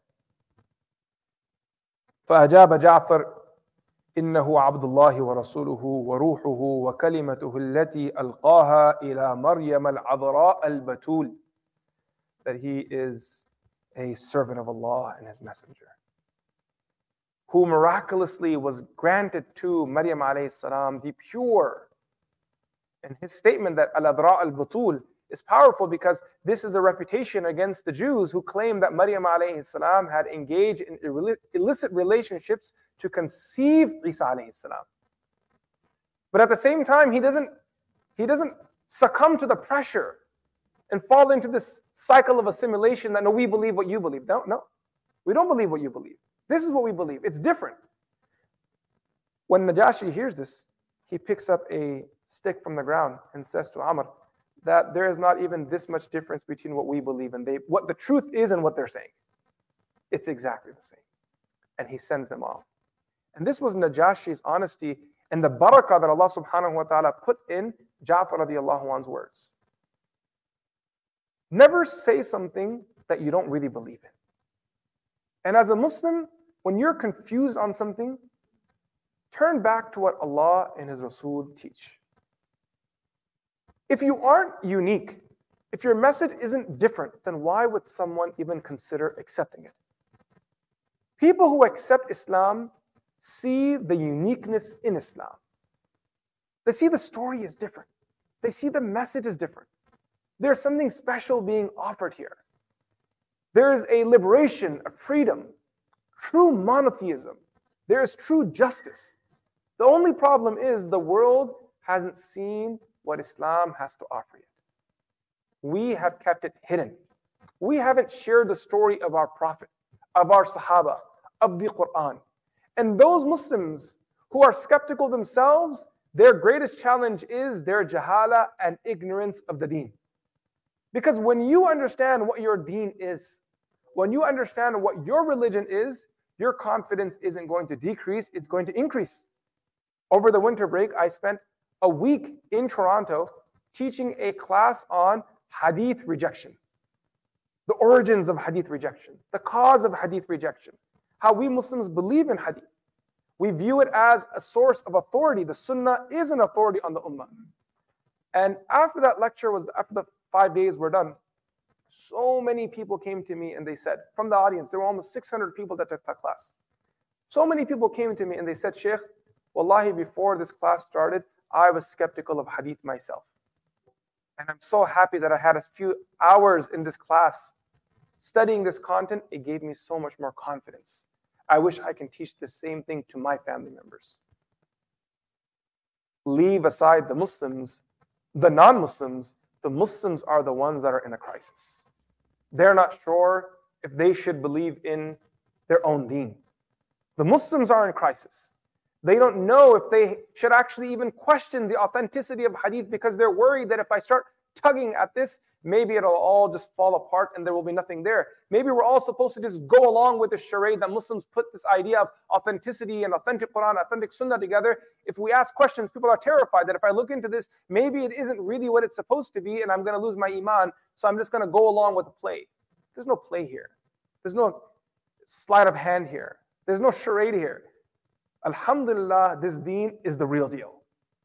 فأجاب جعفر إنه عبد الله ورسوله وروحه وكلمته التي ألقاها إلى مريم العذراء البتول. That he is a servant of Allah and His messenger, who miraculously was granted to Maryam alayhi salam the pure. And his statement that al-Adra al-Batul is powerful because this is a refutation against the Jews who claim that Maryam alayhi salam had engaged in illicit relationships to conceive Isa alayhi salam. But at the same time, he doesn't succumb to the pressure and fall into this cycle of assimilation that no, we believe what you believe. No, we don't believe what you believe. This is what we believe. It's different. When Najashi hears this, he picks up a stick from the ground and says to Amr that there is not even this much difference between what we believe and what the truth is and what they're saying. It's exactly the same. And he sends them off. And this was Najashi's honesty and the barakah that Allah subhanahu wa ta'ala put in Ja'far radiallahu anhu's words. Never say something that you don't really believe in. And as a Muslim, when you're confused on something, turn back to what Allah and His Rasul teach. If you aren't unique If your message isn't different, then why would someone even consider accepting it? People who accept Islam see the uniqueness in Islam. They see the story is different. They see the message is different. There's something special being offered here. There is a liberation, a freedom, true monotheism. There is true justice. The only problem is the world hasn't seen what Islam has to offer yet. We have kept it hidden. We haven't shared the story of our Prophet, of our Sahaba, of the Quran. And those Muslims who are skeptical themselves, their greatest challenge is their jahala and ignorance of the deen. Because when you understand what your deen is, when you understand what your religion is, your confidence isn't going to decrease, it's going to increase. Over the winter break, I spent a week in Toronto teaching a class on hadith rejection, the origins of hadith rejection, the cause of hadith rejection, how we Muslims believe in hadith. We view it as a source of authority. The Sunnah is an authority on the Ummah. And after that lecture after the 5 days were done, so many people came to me and they said, from the audience, there were almost 600 people that took that class. So many people came to me and they said, Sheikh, wallahi, before this class started, I was skeptical of hadith myself. And I'm so happy that I had a few hours in this class studying this content. It gave me so much more confidence. I wish I can teach the same thing to my family members. Leave aside the Muslims, the non-Muslims. The Muslims are the ones that are in a crisis. They're not sure if they should believe in their own deen. The Muslims are in crisis. They don't know if they should actually even question the authenticity of hadith because they're worried that if I start tugging at this, maybe it'll all just fall apart and there will be nothing there. Maybe we're all supposed to just go along with the charade that Muslims put this idea of authenticity and authentic Quran, authentic Sunnah together. If we ask questions, people are terrified that if I look into this, maybe it isn't really what it's supposed to be and I'm going to lose my iman, so I'm just going to go along with the play. There's no play here. There's no sleight of hand here. There's no charade here. Alhamdulillah, this deen is the real deal.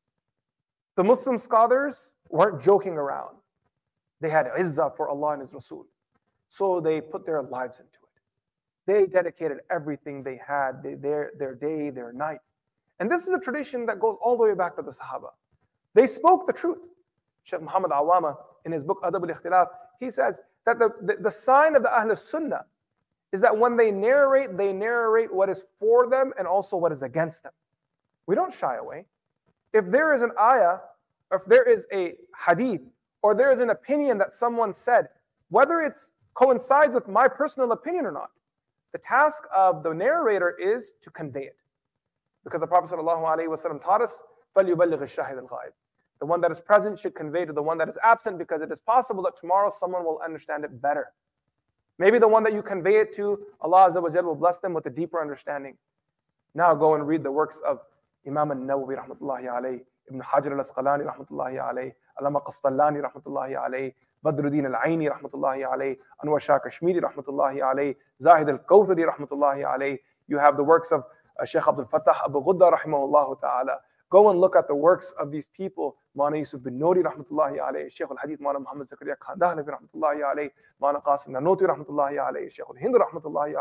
The Muslim scholars weren't joking around. They had izzah for Allah and His Rasul. So they put their lives into it. They dedicated everything they had, their day, their night. And this is a tradition that goes all the way back to the Sahaba. They spoke the truth. Shaykh Muhammad Awama, in his book Adab al-Ikhtilaf, he says that the sign of the Ahl Sunnah is that when they narrate what is for them and also what is against them. We don't shy away. If there is an ayah, or if there is a hadith, or there is an opinion that someone said, whether it coincides with my personal opinion or not, the task of the narrator is to convey it. Because the Prophet ﷺ taught us, فَلْيُبَلِّغِ الشَّاهِدَ الْغَائِبِ. The one that is present should convey to the one that is absent, because it is possible that tomorrow someone will understand it better. Maybe the one that you convey it to, Allah Azza wa Jal will bless them with a deeper understanding. Now go and read the works of Imam al-Nawawi rahmatullahi alayhi, Ibn Hajar al-Asqalani rahmatullahi alayhi, Allama Qastallani rahmatullahi alayhi, Badruddin al-Aini rahmatullahi alayhi, Anwar Shah Kashmiri rahmatullahi alayhi, Zahid al-Kawthari rahmatullahi alayhi. You have the works of Shaykh Abdul Fattah Abu Ghudda rahimahullah ta'ala. Go and look at the works of these people. Maulana Yusuf bin Nuri rahmatullahi alayhi, Shaykh al-Hadith Maulana Muhammad Zakaria Khan Dahlavi rahmatullahi alayhi, Maulana Qasim Nanoti rahmatullahi alayhi, Shaykh al-Hind rahmatullahi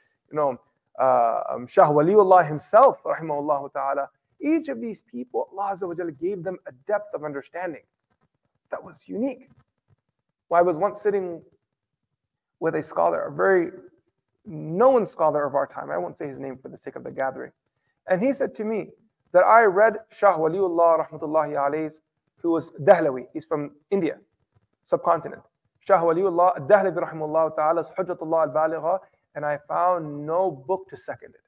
alayhi, Shah Waliullah himself rahimahullah ta'ala. Each of these people, Allah Azza wa Jalla gave them a depth of understanding that was unique. Well, I was once sitting with a scholar, a very known scholar of our time. I won't say his name for the sake of the gathering. And he said to me that I read Shah Waliullah rahmatullahi alayhi, who was Dahlawi. He's from India, subcontinent. Shah Waliullah Dahlawi rahimahullah ta'ala's Hujjatullah al-Baligha, and I found no book to second it.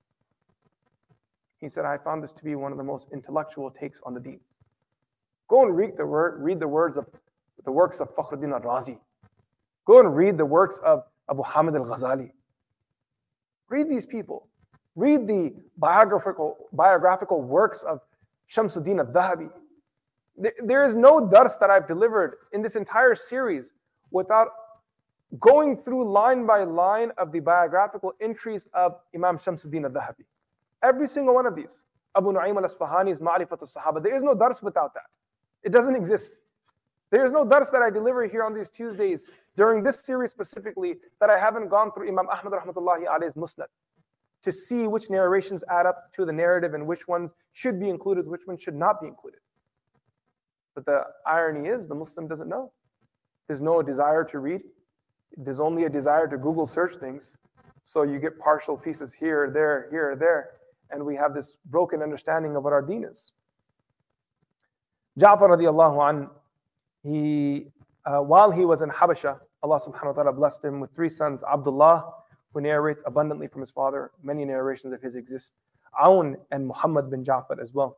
He said, I found this to be one of the most intellectual takes on the deen. Go and read the works of Fakhruddin al-Razi. Go and read the works of Abu Hamid al-Ghazali. Read these people. Read the biographical works of Shamsuddin al-Dhahabi. There is no dars that I've delivered in this entire series without going through line by line of the biographical entries of Imam Shamsuddin al-Dhahabi. Every single one of these. Abu Nu'aym al-Asfahani's Ma'rifat al-Sahaba. There is no dars without that. It doesn't exist. There is no dars that I deliver here on these Tuesdays during this series specifically that I haven't gone through Imam Ahmad rahmatullahi alayhi's Musnad to see which narrations add up to the narrative and which ones should be included, which ones should not be included. But the irony is the Muslim doesn't know. There's no desire to read. There's only a desire to Google search things. So you get partial pieces here, there, and we have this broken understanding of what our deen is. Ja'far radiallahu anh, while he was in Habasha, Allah subhanahu wa ta'ala blessed him with 3 sons, Abdullah, who narrates abundantly from his father. Many narrations of his exist. Aun and Muhammad bin Ja'far as well.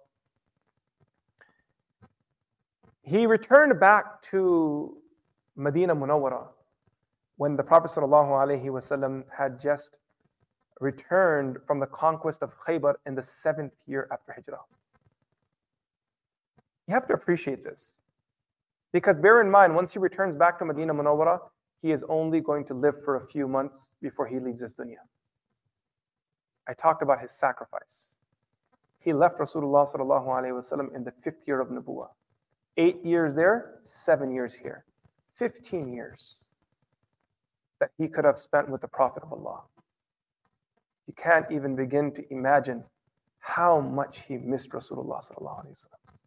He returned back to Medina Munawwara when the Prophet ﷺ had just returned from the conquest of Khaybar in the 7th year after Hijrah. You have to appreciate this. Because bear in mind, once he returns back to Medina Munawwara, he is only going to live for a few months before he leaves this dunya. I talked about his sacrifice. He left Rasulullah ﷺ in the 5th year of Nubuwah. 8 years there, 7 years here. 15 years that he could have spent with the Prophet of Allah. You can't even begin to imagine how much he missed Rasulullah ﷺ.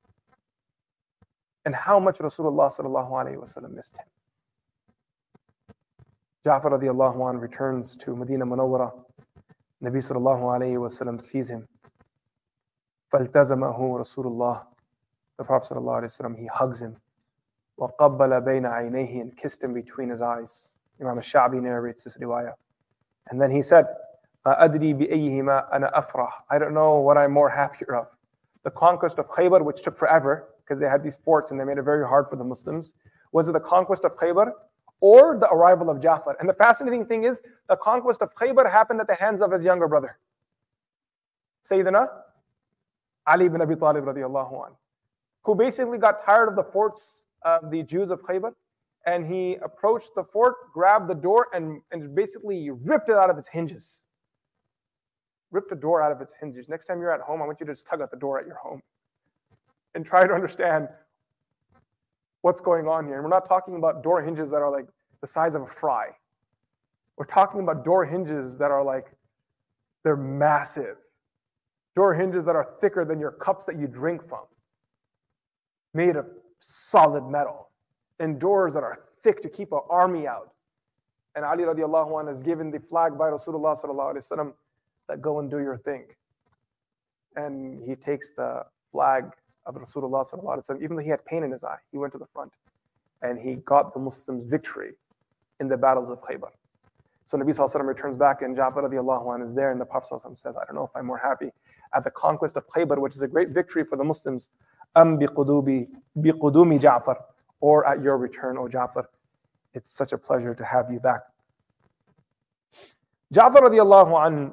And how much Rasulullah ﷺ missed him. Ja'far radiallahu anh returns to Medina Munawwara. Nabi sallallahu alayhi wasallam sees him. فَالْتَزَمَهُ رَسُولُ اللَّهِ. The Prophet sallallahu alayhi wasallam, he hugs him. وَقَبَّلَ بَيْنَ عَيْنَيْهِ, and kissed him between his eyes. Imam al-Sha'bi narrates this riwayah. And then he said, أَدْرِي بِأَيِّهِمَا أَنَا أَفْرَحُ. I don't know what I'm more happier of. The conquest of Khaybar, which took forever, because they had these forts and they made it very hard for the Muslims. Was it the conquest of Khaybar or the arrival of Ja'far? And the fascinating thing is, the conquest of Khaybar happened at the hands of his younger brother, Sayyidina Ali ibn Abi Talib radiallahu anh, who basically got tired of the forts of the Jews of Khaybar, and he approached the fort, grabbed the door, and basically ripped it out of its hinges. Ripped the door out of its hinges. Next time you're at home, I want you to just tug at the door at your home and try to understand what's going on here. And we're not talking about door hinges that are like the size of a fry. We're talking about door hinges that are like, they're massive. Door hinges that are thicker than your cups that you drink from. Made of solid metal. And doors that are thick to keep an army out. And Ali radiallahu anhu is given the flag by Rasulullah sallallahu alaihi wasallam that go and do your thing. And he takes the flag of Rasulullah sallallahu alaihi wasallam, even though he had pain in his eye, he went to the front and he got the Muslims victory in the battles of Khaybar. So Nabi sallallahu alaihi wasallam returns back and Ja'far radiallahu anhu is there, and the Prophet sallallahu alaihi wasallam says, I don't know if I'm more happy at the conquest of Khaybar, which is a great victory for the Muslims, biqudumi Ja'far, or at your return, O Ja'far. It's such a pleasure to have you back. Ja'far radiallahu anhu,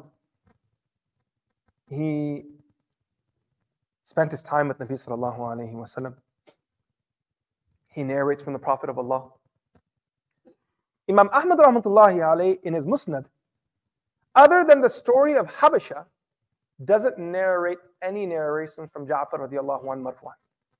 he spent his time with Nabi sallallahu alayhi wa sallam. He narrates from the Prophet of Allah. Imam Ahmad rahmatullahi alayhi in his Musnad, other than the story of Habasha, doesn't narrate any narrations from Ja'far radiallahu anhu marfu'an.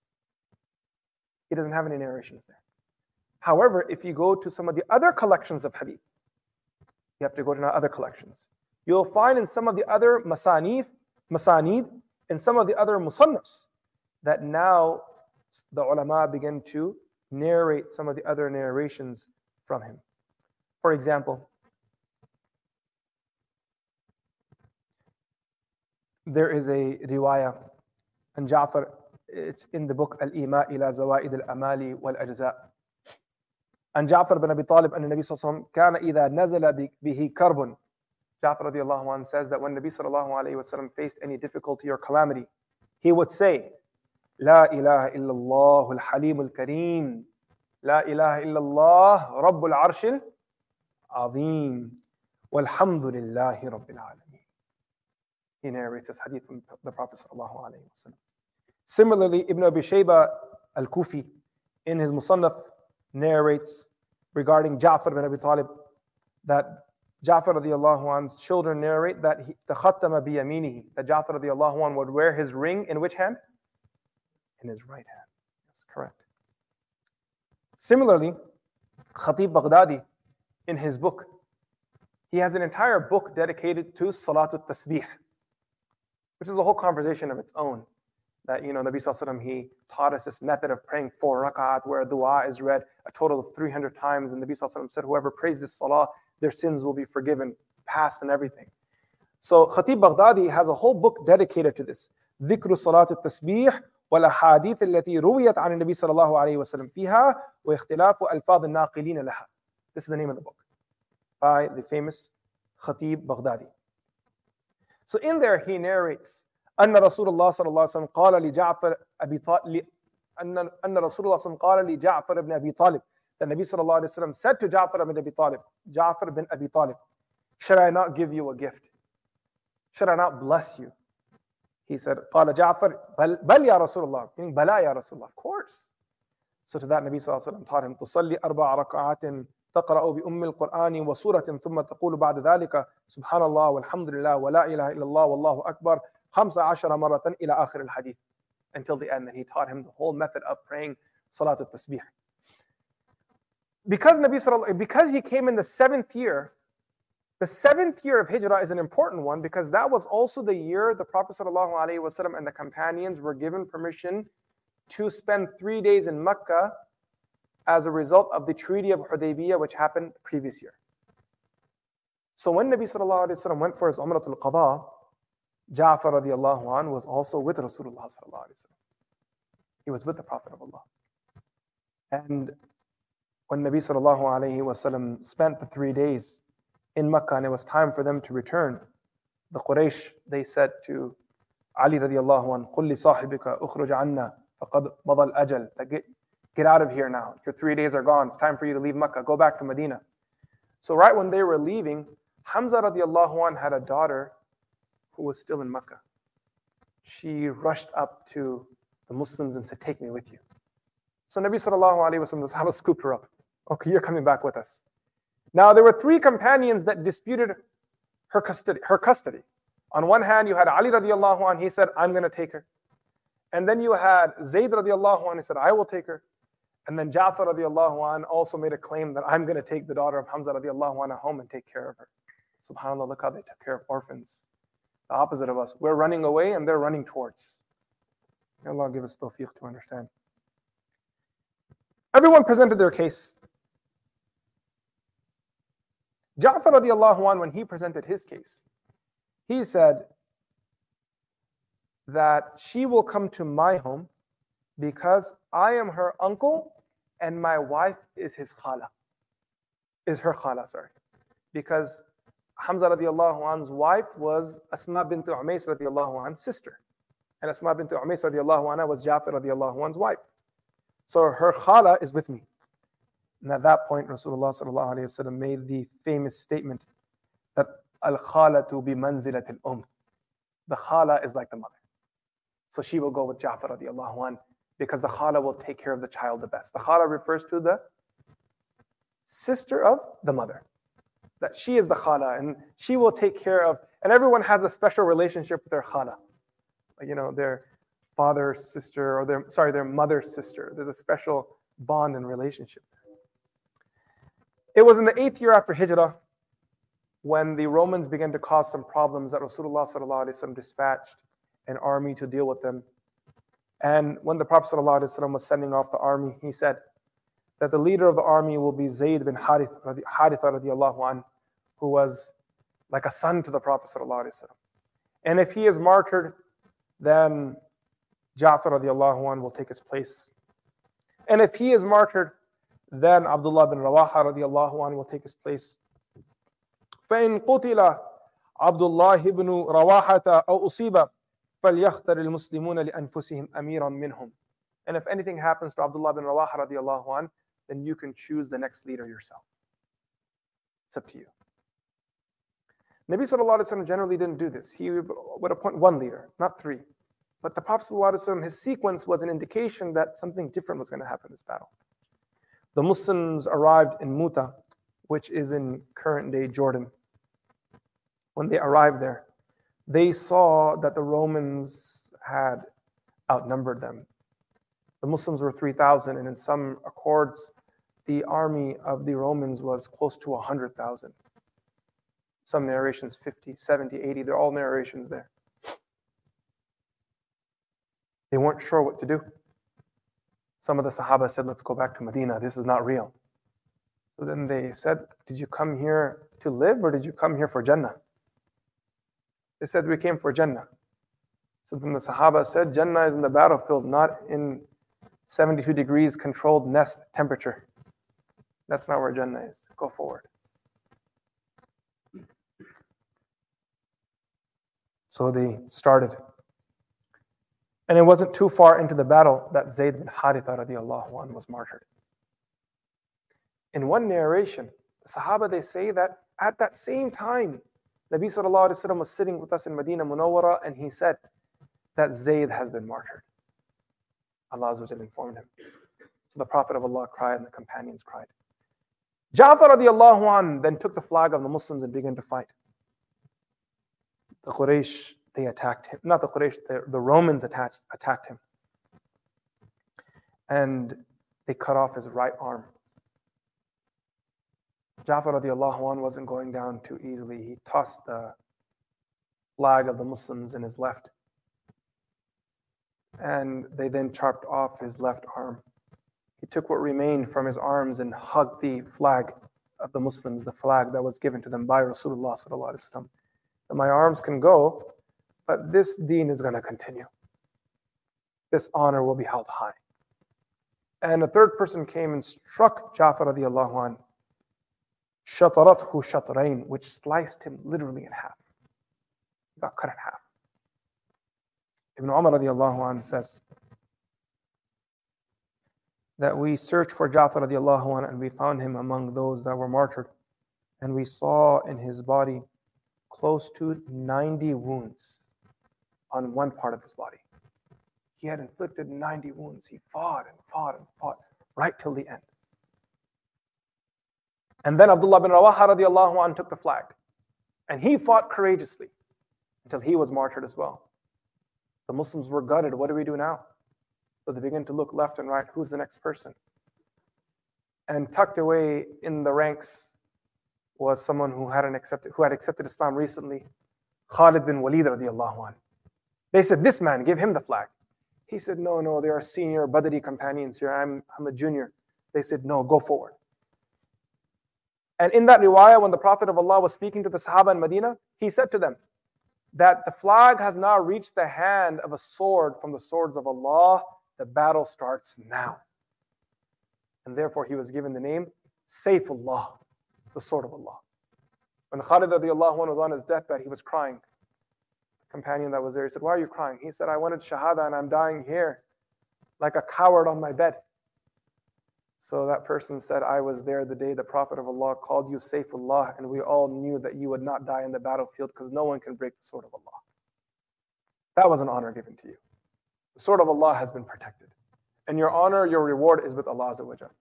He doesn't have any narrations there. However, if you go to some of the other collections of hadith, you have to go to other collections. You'll find in some of the other masanid, in some of the other musannafs, that now the ulama begin to narrate some of the other narrations from him. For example, there is a riwayah, and Ja'far, it's in the book Al-Ima ila Zawaid al-Amali wal-Ajza. And Ja'far bin Abi Talib and the Nabi sallallahu alayhi wa sallam, kana idha nazala bihi karbun. Ja'far radiallahu anhu says that when Nabi sallallahu alayhi wa sallam faced any difficulty or calamity, he would say, La ilaha illallah al-Halim al-Kareem, La ilaha illallah Rabbul Arshil Azim, Walhamdulillahi Rabbil Alameen. He narrates this hadith from the Prophet sallallahu alayhi wa sallam. Similarly, Ibn Abi Shayba al-Kufi in his Musannaf narrates regarding Ja'far bin Abi Talib that Ja'far radiallahu anhu's children narrate that takhattama bi yaminihi, that Ja'far radiallahu anhu would wear his ring in which hand? In his right hand. That's correct. Similarly, Khatib Baghdadi, in his book, he has an entire book dedicated to Salatul Tasbih, which is a whole conversation of its own. That, Nabi Sallallahu Alaihi Wasallam, he taught us this method of praying 4 rak'at, where dua is read a total of 300 times. And Nabi Sallallahu Alaihi Wasallam said, whoever prays this salah, their sins will be forgiven, past and everything. So Khatib Baghdadi has a whole book dedicated to this. ذكر صلاة التسبيح والأحاديث التي رويت عن النبي صلى الله عليه وسلم فيها واختلاف ألفاظ الناقلين لها. This is the name of the book by the famous Khatib Baghdadi. So in there he narrates أن رسول الله صلى الله عليه وسلم قال لجعفر أبي طالب أن رسول الله صلى الله عليه وسلم قال لجعفر بن أبي طالب. The Nabi صلى الله عليه وسلم said to Ja'far bin Abi Talib, Ja'far bin Abi Talib, should I not give you a gift? Should I not bless you? He said, قال جعفر بل يا رسول الله, meaning بلا يا رسول الله, of course. So to that Nabi صلى الله عليه وسلم taught him, تصلي 4 ركعات تقرأ بأم القرآن وسورة ثم تقول بعد ذلك سبحان الله والحمد لله ولا إله إلا الله والله أكبر 15 مرة إلى آخر الحديث, until the end. And he taught him the whole method of praying Salat al-Tasbih. Because he came in the 7th year, the 7th year of Hijrah is an important one, because that was also the year the Prophet ﷺ and the companions were given permission to spend 3 days in Mecca as a result of the Treaty of Hudaybiyah, which happened the previous year. So when Nabi ﷺ went for his Umratul Qadha, Ja'far radiallahu anhu was also with Rasulullah ﷺ. He was with the Prophet of Allah. And when Nabi ﷺ spent the 3 days in Mecca and it was time for them to return, the Quraysh, they said to Ali radiallahu anhu, قُلْ لِصَاحِبِكَ أُخْرُجْ عَنَّا فَقَدْ مَضَى الْأَجَلِ. Get out of here now. Your 3 days are gone. It's time for you to leave Mecca. Go back to Medina. So right when they were leaving, Hamza radiallahu anhu had a daughter who was still in Mecca. She rushed up to the Muslims and said, take me with you. So Nabi sallallahu alayhi wa sallam, the Sahaba scooped her up. Okay, you're coming back with us. Now there were 3 companions that disputed her custody. On one hand, you had Ali radiallahu anhu, he said, I'm going to take her. And then you had Zayd radiallahu anhu, he said, I will take her. And then Ja'far radiallahu anhu also made a claim that I'm going to take the daughter of Hamza radiallahu anhu home and take care of her. SubhanAllah, look how they took care of orphans. The opposite of us. We're running away and they're running towards. May Allah give us tawfiq to understand. Everyone presented their case. Ja'far radiallahu anhu, when he presented his case, he said that she will come to my home because I am her uncle and my wife is her khala, sorry. Because Hamza radiallahu anhu's wife was Asma bint Umays radiallahu anhu's sister. And Asma bint Umays radiallahu anha was Ja'far radiallahu anhu's wife. So her khala is with me. And at that point, Rasulullah sallallahu alayhi wa sallam made the famous statement that al-khalatu bi manzilat al-um. The khala is like the mother. So she will go with Ja'far radiallahu anhu because the khala will take care of the child the best. The khala refers to the sister of the mother. That she is the khala and she will take care of, and everyone has a special relationship with their khala. Like, their father's sister or their mother's sister. There's a special bond and relationship. It was in the 8th year after Hijrah when the Romans began to cause some problems that Rasulullah sallallahu alaihi wasallam dispatched an army to deal with them. And when the Prophet sallallahu alaihi wasallam was sending off the army, he said that the leader of the army will be Zayd bin Haritha radiallahu anhu, who was like a son to the Prophet sallallahu alaihi wasallam. And if he is martyred, then Ja'far radiallahu anhu will take his place. And if he is martyred, then Abdullah bin Rawaha radiallahu anhu will take his place. فَإِن قُتِلَ عَبْدُ اللَّهِ بْنُ رَوَاحَةَ أَوْ أُصِيبَ فَلْيَخْتَرِ الْمُسْلِمُونَ لِأَنفُسِهِمْ أَمِيرًا مِّنْهُمْ. And if anything happens to Abdullah bin Rawaha radiallahu anhu, then you can choose the next leader yourself. It's up to you. Nabi sallallahu alaihi wasallam generally didn't do this. He would appoint 1 leader, not 3. But the Prophet sallallahu alaihi wasallam, his sequence was an indication that something different was going to happen in this battle. The Muslims arrived in Muta, which is in current-day Jordan. When they arrived there, they saw that the Romans had outnumbered them. The Muslims were 3,000, and in some accords, the army of the Romans was close to 100,000. Some narrations 50, 70, 80, they're all narrations there. They weren't sure what to do. Some of the Sahaba said, let's go back to Medina, this is not real. So then they said, did you come here to live or did you come here for Jannah? They said, we came for Jannah. So then the Sahaba said, Jannah is in the battlefield, not in 72 degrees controlled nest temperature. That's not where Jannah is. Go forward. So they started. And it wasn't too far into the battle that Zayd bin Haritha radiallahu anhu was martyred. In one narration, the Sahaba, they say that at that same time, Nabi sallallahu alaihi wasallam was sitting with us in Medina Munawwara and he said that Zayd has been martyred. Allah Azza wa Jalla informed him. So the Prophet of Allah cried and the companions cried. Ja'far radiallahu anhu then took the flag of the Muslims and began to fight. The Quraysh, they attacked him. Not the Quraysh, the Romans attacked him. And they cut off his right arm. Ja'far radiallahu anhu wasn't going down too easily. He tossed the flag of the Muslims in his left. And they then chopped off his left arm. He took what remained from his arms and hugged the flag of the Muslims, the flag that was given to them by Rasulullah sallallahu alaihi wasallam. My arms can go, but this deen is going to continue. This honor will be held high. And a third person came and struck Ja'far radiallahu anhu, shatarathu shatrain, which sliced him literally in half. He got cut in half. Ibn Umar radiallahu anhu says that we searched for Ja'far radiallahu anhu and we found him among those that were martyred. And we saw in his body close to 90 wounds on one part of his body. He had inflicted 90 wounds. He fought and fought and fought right till the end. And then Abdullah bin Rawaha radiallahu anhu took the flag. And he fought courageously until he was martyred as well. The Muslims were gutted. What do we do now? So they began to look left and right. Who's the next person? And tucked away in the ranks was someone who had accepted Islam recently, Khalid bin Walid radiallahu anhu. They said, this man, give him the flag. He said, no, there are senior Badri companions here. I'm a junior. They said, no, go forward. And in that riwayah, when the Prophet of Allah was speaking to the Sahaba in Medina, he said to them that the flag has now reached the hand of a sword from the swords of Allah. The battle starts now. And therefore he was given the name Sayfullah, the sword of Allah. When Khalid radiallahu anhu was on his deathbed, he was crying. The companion that was there, he said, why are you crying? He said, I wanted shahada and I'm dying here like a coward on my bed. So that person said, I was there the day the Prophet of Allah called you Sayfullah, and we all knew that you would not die in the battlefield because no one can break the sword of Allah. That was an honor given to you. The sword of Allah has been protected. And your honor, your reward is with Allah Azza wa Jalla.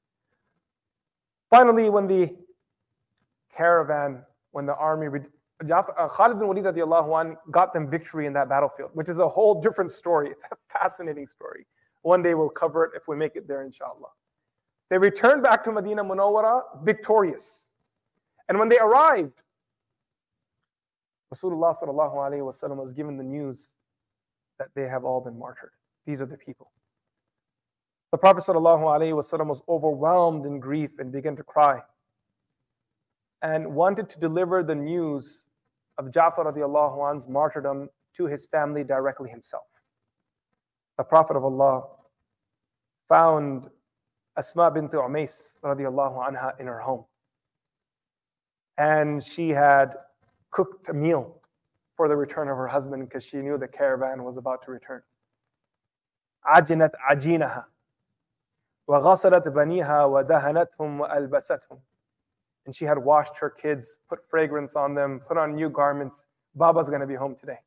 Finally, when the caravan, when the army, Khalid bin Walid radiallahu anhu got them victory in that battlefield, which is a whole different story. It's a fascinating story. One day we'll cover it if we make it there, inshallah. They returned back to Medina Munawwara victorious. And when they arrived, Rasulullah sallallahu alaihi wasallam was given the news that they have all been martyred. These are the people. The Prophet sallallahu alaihi wasallam was overwhelmed in grief and began to cry and wanted to deliver the news of Ja'far radiallahu anhu's martyrdom to his family directly himself. The Prophet of Allah found Asma bint Umays radiallahu anha in her home. And she had cooked a meal for the return of her husband because she knew the caravan was about to return. عجنت عجينها وغسلت بنيها ودهنتهم وألبستهم. And she had washed her kids, put fragrance on them, put on new garments. Baba's going to be home today.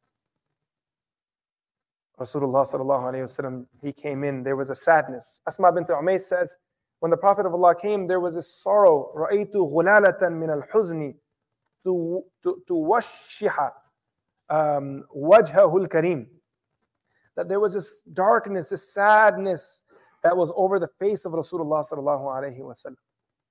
Rasulullah sallallahu alayhi wasallam, he came in, there was a sadness. Asma bint Umays says, when the Prophet of Allah came, there was a sorrow. رَأَيْتُ غُلَالَةً مِنَ الْحُزْنِ تُوَشِّحَ وَجْهَهُ الْكَرِيمِ. That there was this darkness, this sadness that was over the face of Rasulullah sallallahu alayhi wa sallam.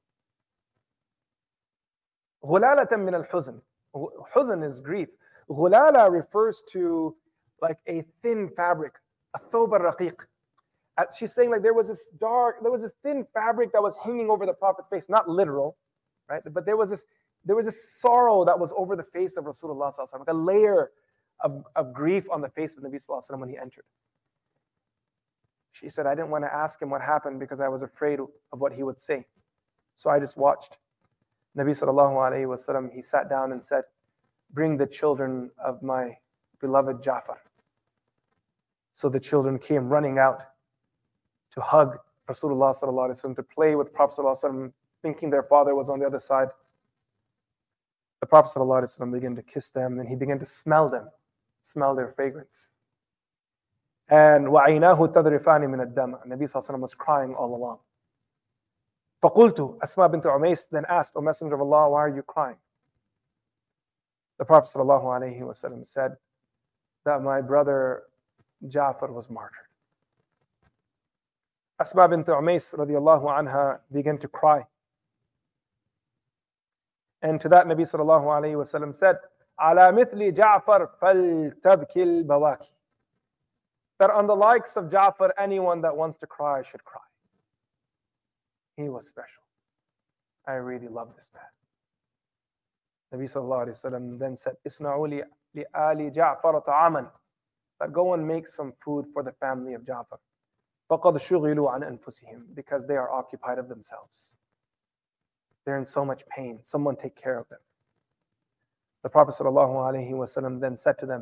غُلَالَةً مِنَ الْحُزْنِ. Huzn is grief. Ghulala refers to like a thin fabric, a thob al-raqiq. She's saying like there was this thin fabric that was hanging over the Prophet's face, not literal, right? But there was this sorrow that was over the face of Rasulullah sallallahu alaihi wasallam, like a layer of grief on the face of Nabi sallallahu alaihi wasallam when he entered. She said, I didn't want to ask him what happened because I was afraid of what he would say. So I just watched. Nabi sallallahu alaihi wasallam, he sat down and said, bring the children of my beloved Ja'far. So the children came running out to hug Rasulullah sallallahu alaihi wasallam, to play with Prophet sallallahu alaihi wasallam, thinking their father was on the other side. The Prophet sallallahu alaihi wasallam began to kiss them, and he began to smell them, smell their fragrance. And وَعَيْنَاهُ تَذْرِفَانِ مِنَ الدَّمْعِ. Nabi sallallahu alaihi wasallam was crying all along. فَقُلْتُ, Asma bint Umays then asked, O Messenger of Allah, why are you crying? The Prophet sallallahu alaihi wasallam said that my brother Ja'far was martyred. Asma bint Umays radiallahu anha began to cry. And to that Nabi sallallahu alayhi wa sallam said, عَلَى مِثْلِ جَعْفَرْ فَلْتَبْكِ الْبَوَاكِ. That on the likes of Ja'far, anyone that wants to cry should cry. He was special. I really love this man. Nabi sallallahu alayhi wa sallam then said, إِسْنَعُوا لِآلِ جَعْفَرَ طَعَامًا. That go and make some food for the family of Ja'far. فَقَدْ شُغِلُوا عَنْ أَنفُسِهِمْ. Because they are occupied of themselves. They're in so much pain. Someone take care of them. The Prophet ﷺ then said to them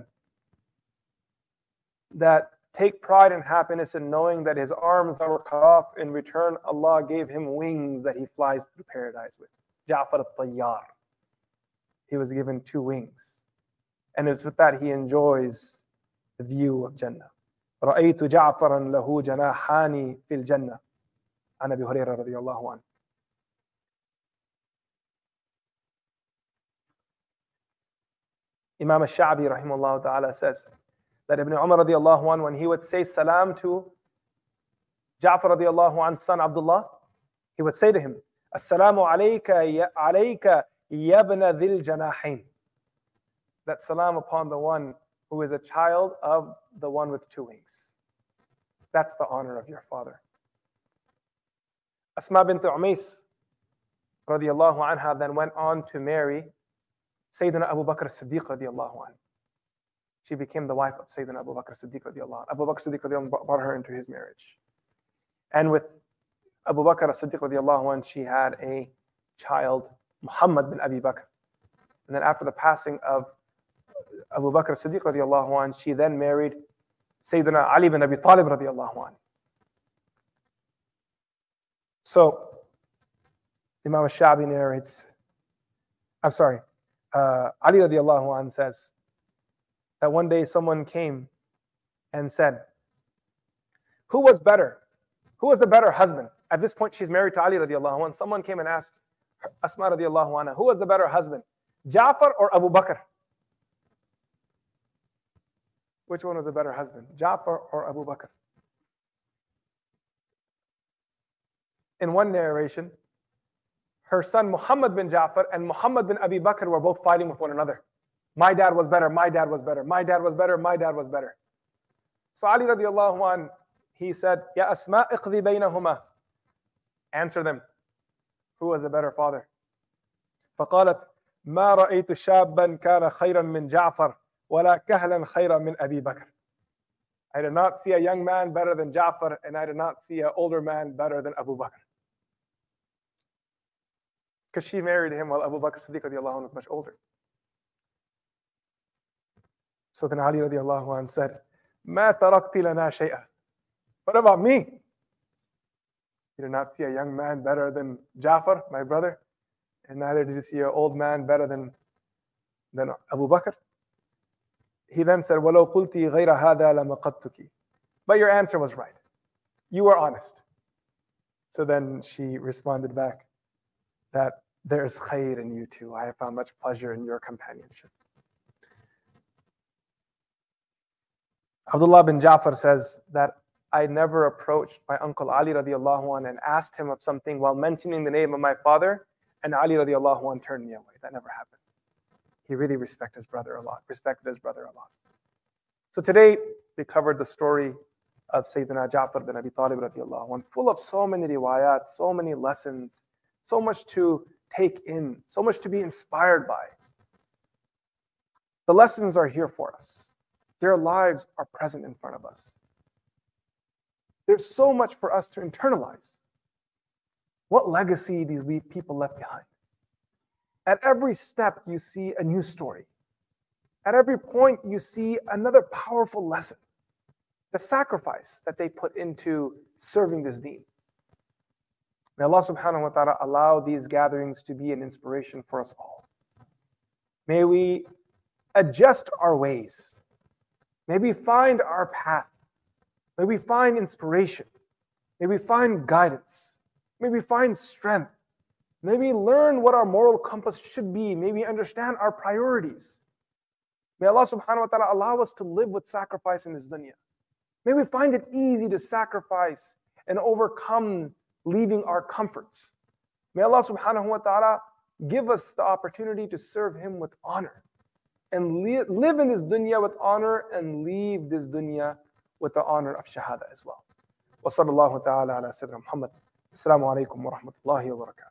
that take pride and happiness in knowing that his arms that were cut off, in return Allah gave him wings that he flies through paradise with. Ja'far al-Tayyar. He was given 2 wings. And it's with that he enjoys the view of Jannah. رَأَيْتُ جَعْفَرًا لَهُ جَنَاحَانِ فِي الْجَنَّةِ. عن أبي هريرة رضي الله عنه. Imam al-Sha'bi rahimahullah ta'ala says that Ibn Umar radiallahu anhu, when he would say salam to Ja'far radiallahu anhu's son Abdullah, he would say to him, Assalamu alayka yabna dhil janahain. That salam upon the one who is a child of the one with 2 wings. That's the honor of your father. Asma bint Umays radiallahu anha then went on to marry Sayyidina Abu Bakr as-Siddiq radiallahu anhu. She became the wife of Sayyidina Abu Bakr as-Siddiq radiallahu anhu. Abu Bakr as-Siddiq radiallahu anhu brought her into his marriage. And with Abu Bakr as-Siddiq radiallahu anhu, she had a child, Muhammad bin Abi Bakr. And then after the passing of Abu Bakr as-Siddiq radiallahu anhu, she then married Sayyidina Ali bin Abi Talib radiallahu anhu. So, Imam al-Sha'bi narrates, Ali radiallahu anhu says that one day someone came and said, who was better? Who was the better husband? At this point, she's married to Ali radiallahu anhu. Someone came and asked Asma radiallahu anha, who was the better husband? Ja'far or Abu Bakr? Which one was the better husband? Ja'far or Abu Bakr? In one narration, her son Muhammad bin Ja'far and Muhammad bin Abi Bakr were both fighting with one another. My dad was better, my dad was better, my dad was better, my dad was better. So Ali radiallahu anhu, he said, Ya Asma iqdi baynahuma. Answer them. Who was a better father? فقالت ما رأيت شابا كان خيرا من جعفر ولا كهلا خيرا من أبي بكر. I did not see a young man better than Ja'far, and I did not see an older man better than Abu Bakr. Because she married him while Abu Bakr Siddiq radiallahu anhu was much older. So then Ali radiallahu anhu said, مَا تَرَكْتِ لَنَا شَيْئًا. What about me? You did not see a young man better than Ja'far, my brother, and neither did you see an old man better than Abu Bakr. He then said, وَلَوْ قُلْتِ غَيْرَ هَذَا لَمَقَدْتُكِ. But your answer was right. You were honest. So then she responded back that there is khair in you too. I have found much pleasure in your companionship. Abdullah bin Ja'far says that I never approached my uncle Ali radiallahu anhu and asked him of something while mentioning the name of my father, and Ali radiallahu anhu turned me away. That never happened. He really respected his brother a lot. So today, we covered the story of Sayyidina Ja'far bin Abi Talib radiallahu anhu, full of so many riwayat, so many lessons, so much to take in, so much to be inspired by. The lessons are here for us. Their lives are present in front of us. There's so much for us to internalize. What legacy these people left behind. At every step, you see a new story. At every point, you see another powerful lesson. The sacrifice that they put into serving this deen. May Allah subhanahu wa ta'ala allow these gatherings to be an inspiration for us all. May we adjust our ways. May we find our path. May we find inspiration. May we find guidance. May we find strength. May we learn what our moral compass should be. May we understand our priorities. May Allah subhanahu wa ta'ala allow us to live with sacrifice in this dunya. May we find it easy to sacrifice and overcome leaving our comforts. May Allah subhanahu wa ta'ala give us the opportunity to serve Him with honor and live in this dunya with honor and leave this dunya with the honor of shahada as well. Wa sallallahu ta'ala ala sayyidina Muhammad. Assalamu alaikum wa rahmatullahi wa barakatuh.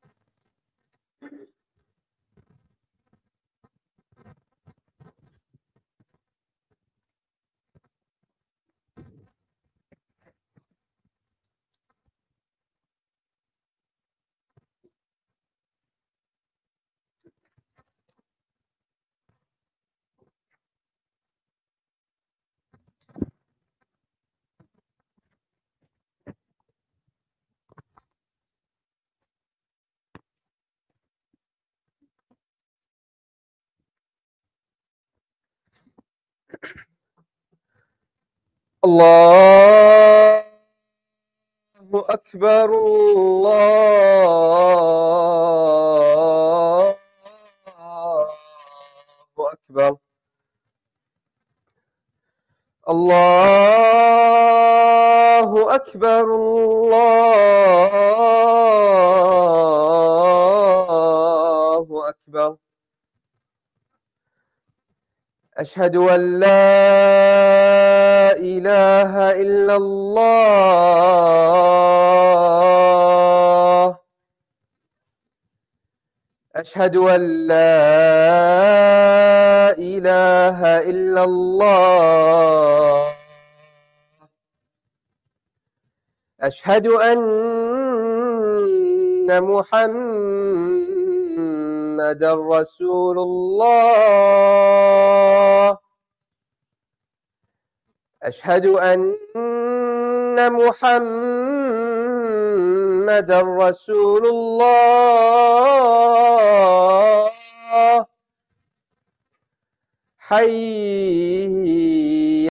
الله أكبر الله أكبر الله أكبر الله أكبر أشهد أن لا إله إلا الله أشهد أن لا إله إلا الله أشهد أن محمدا رسول الله أشهد أن محمدا رسول الله حي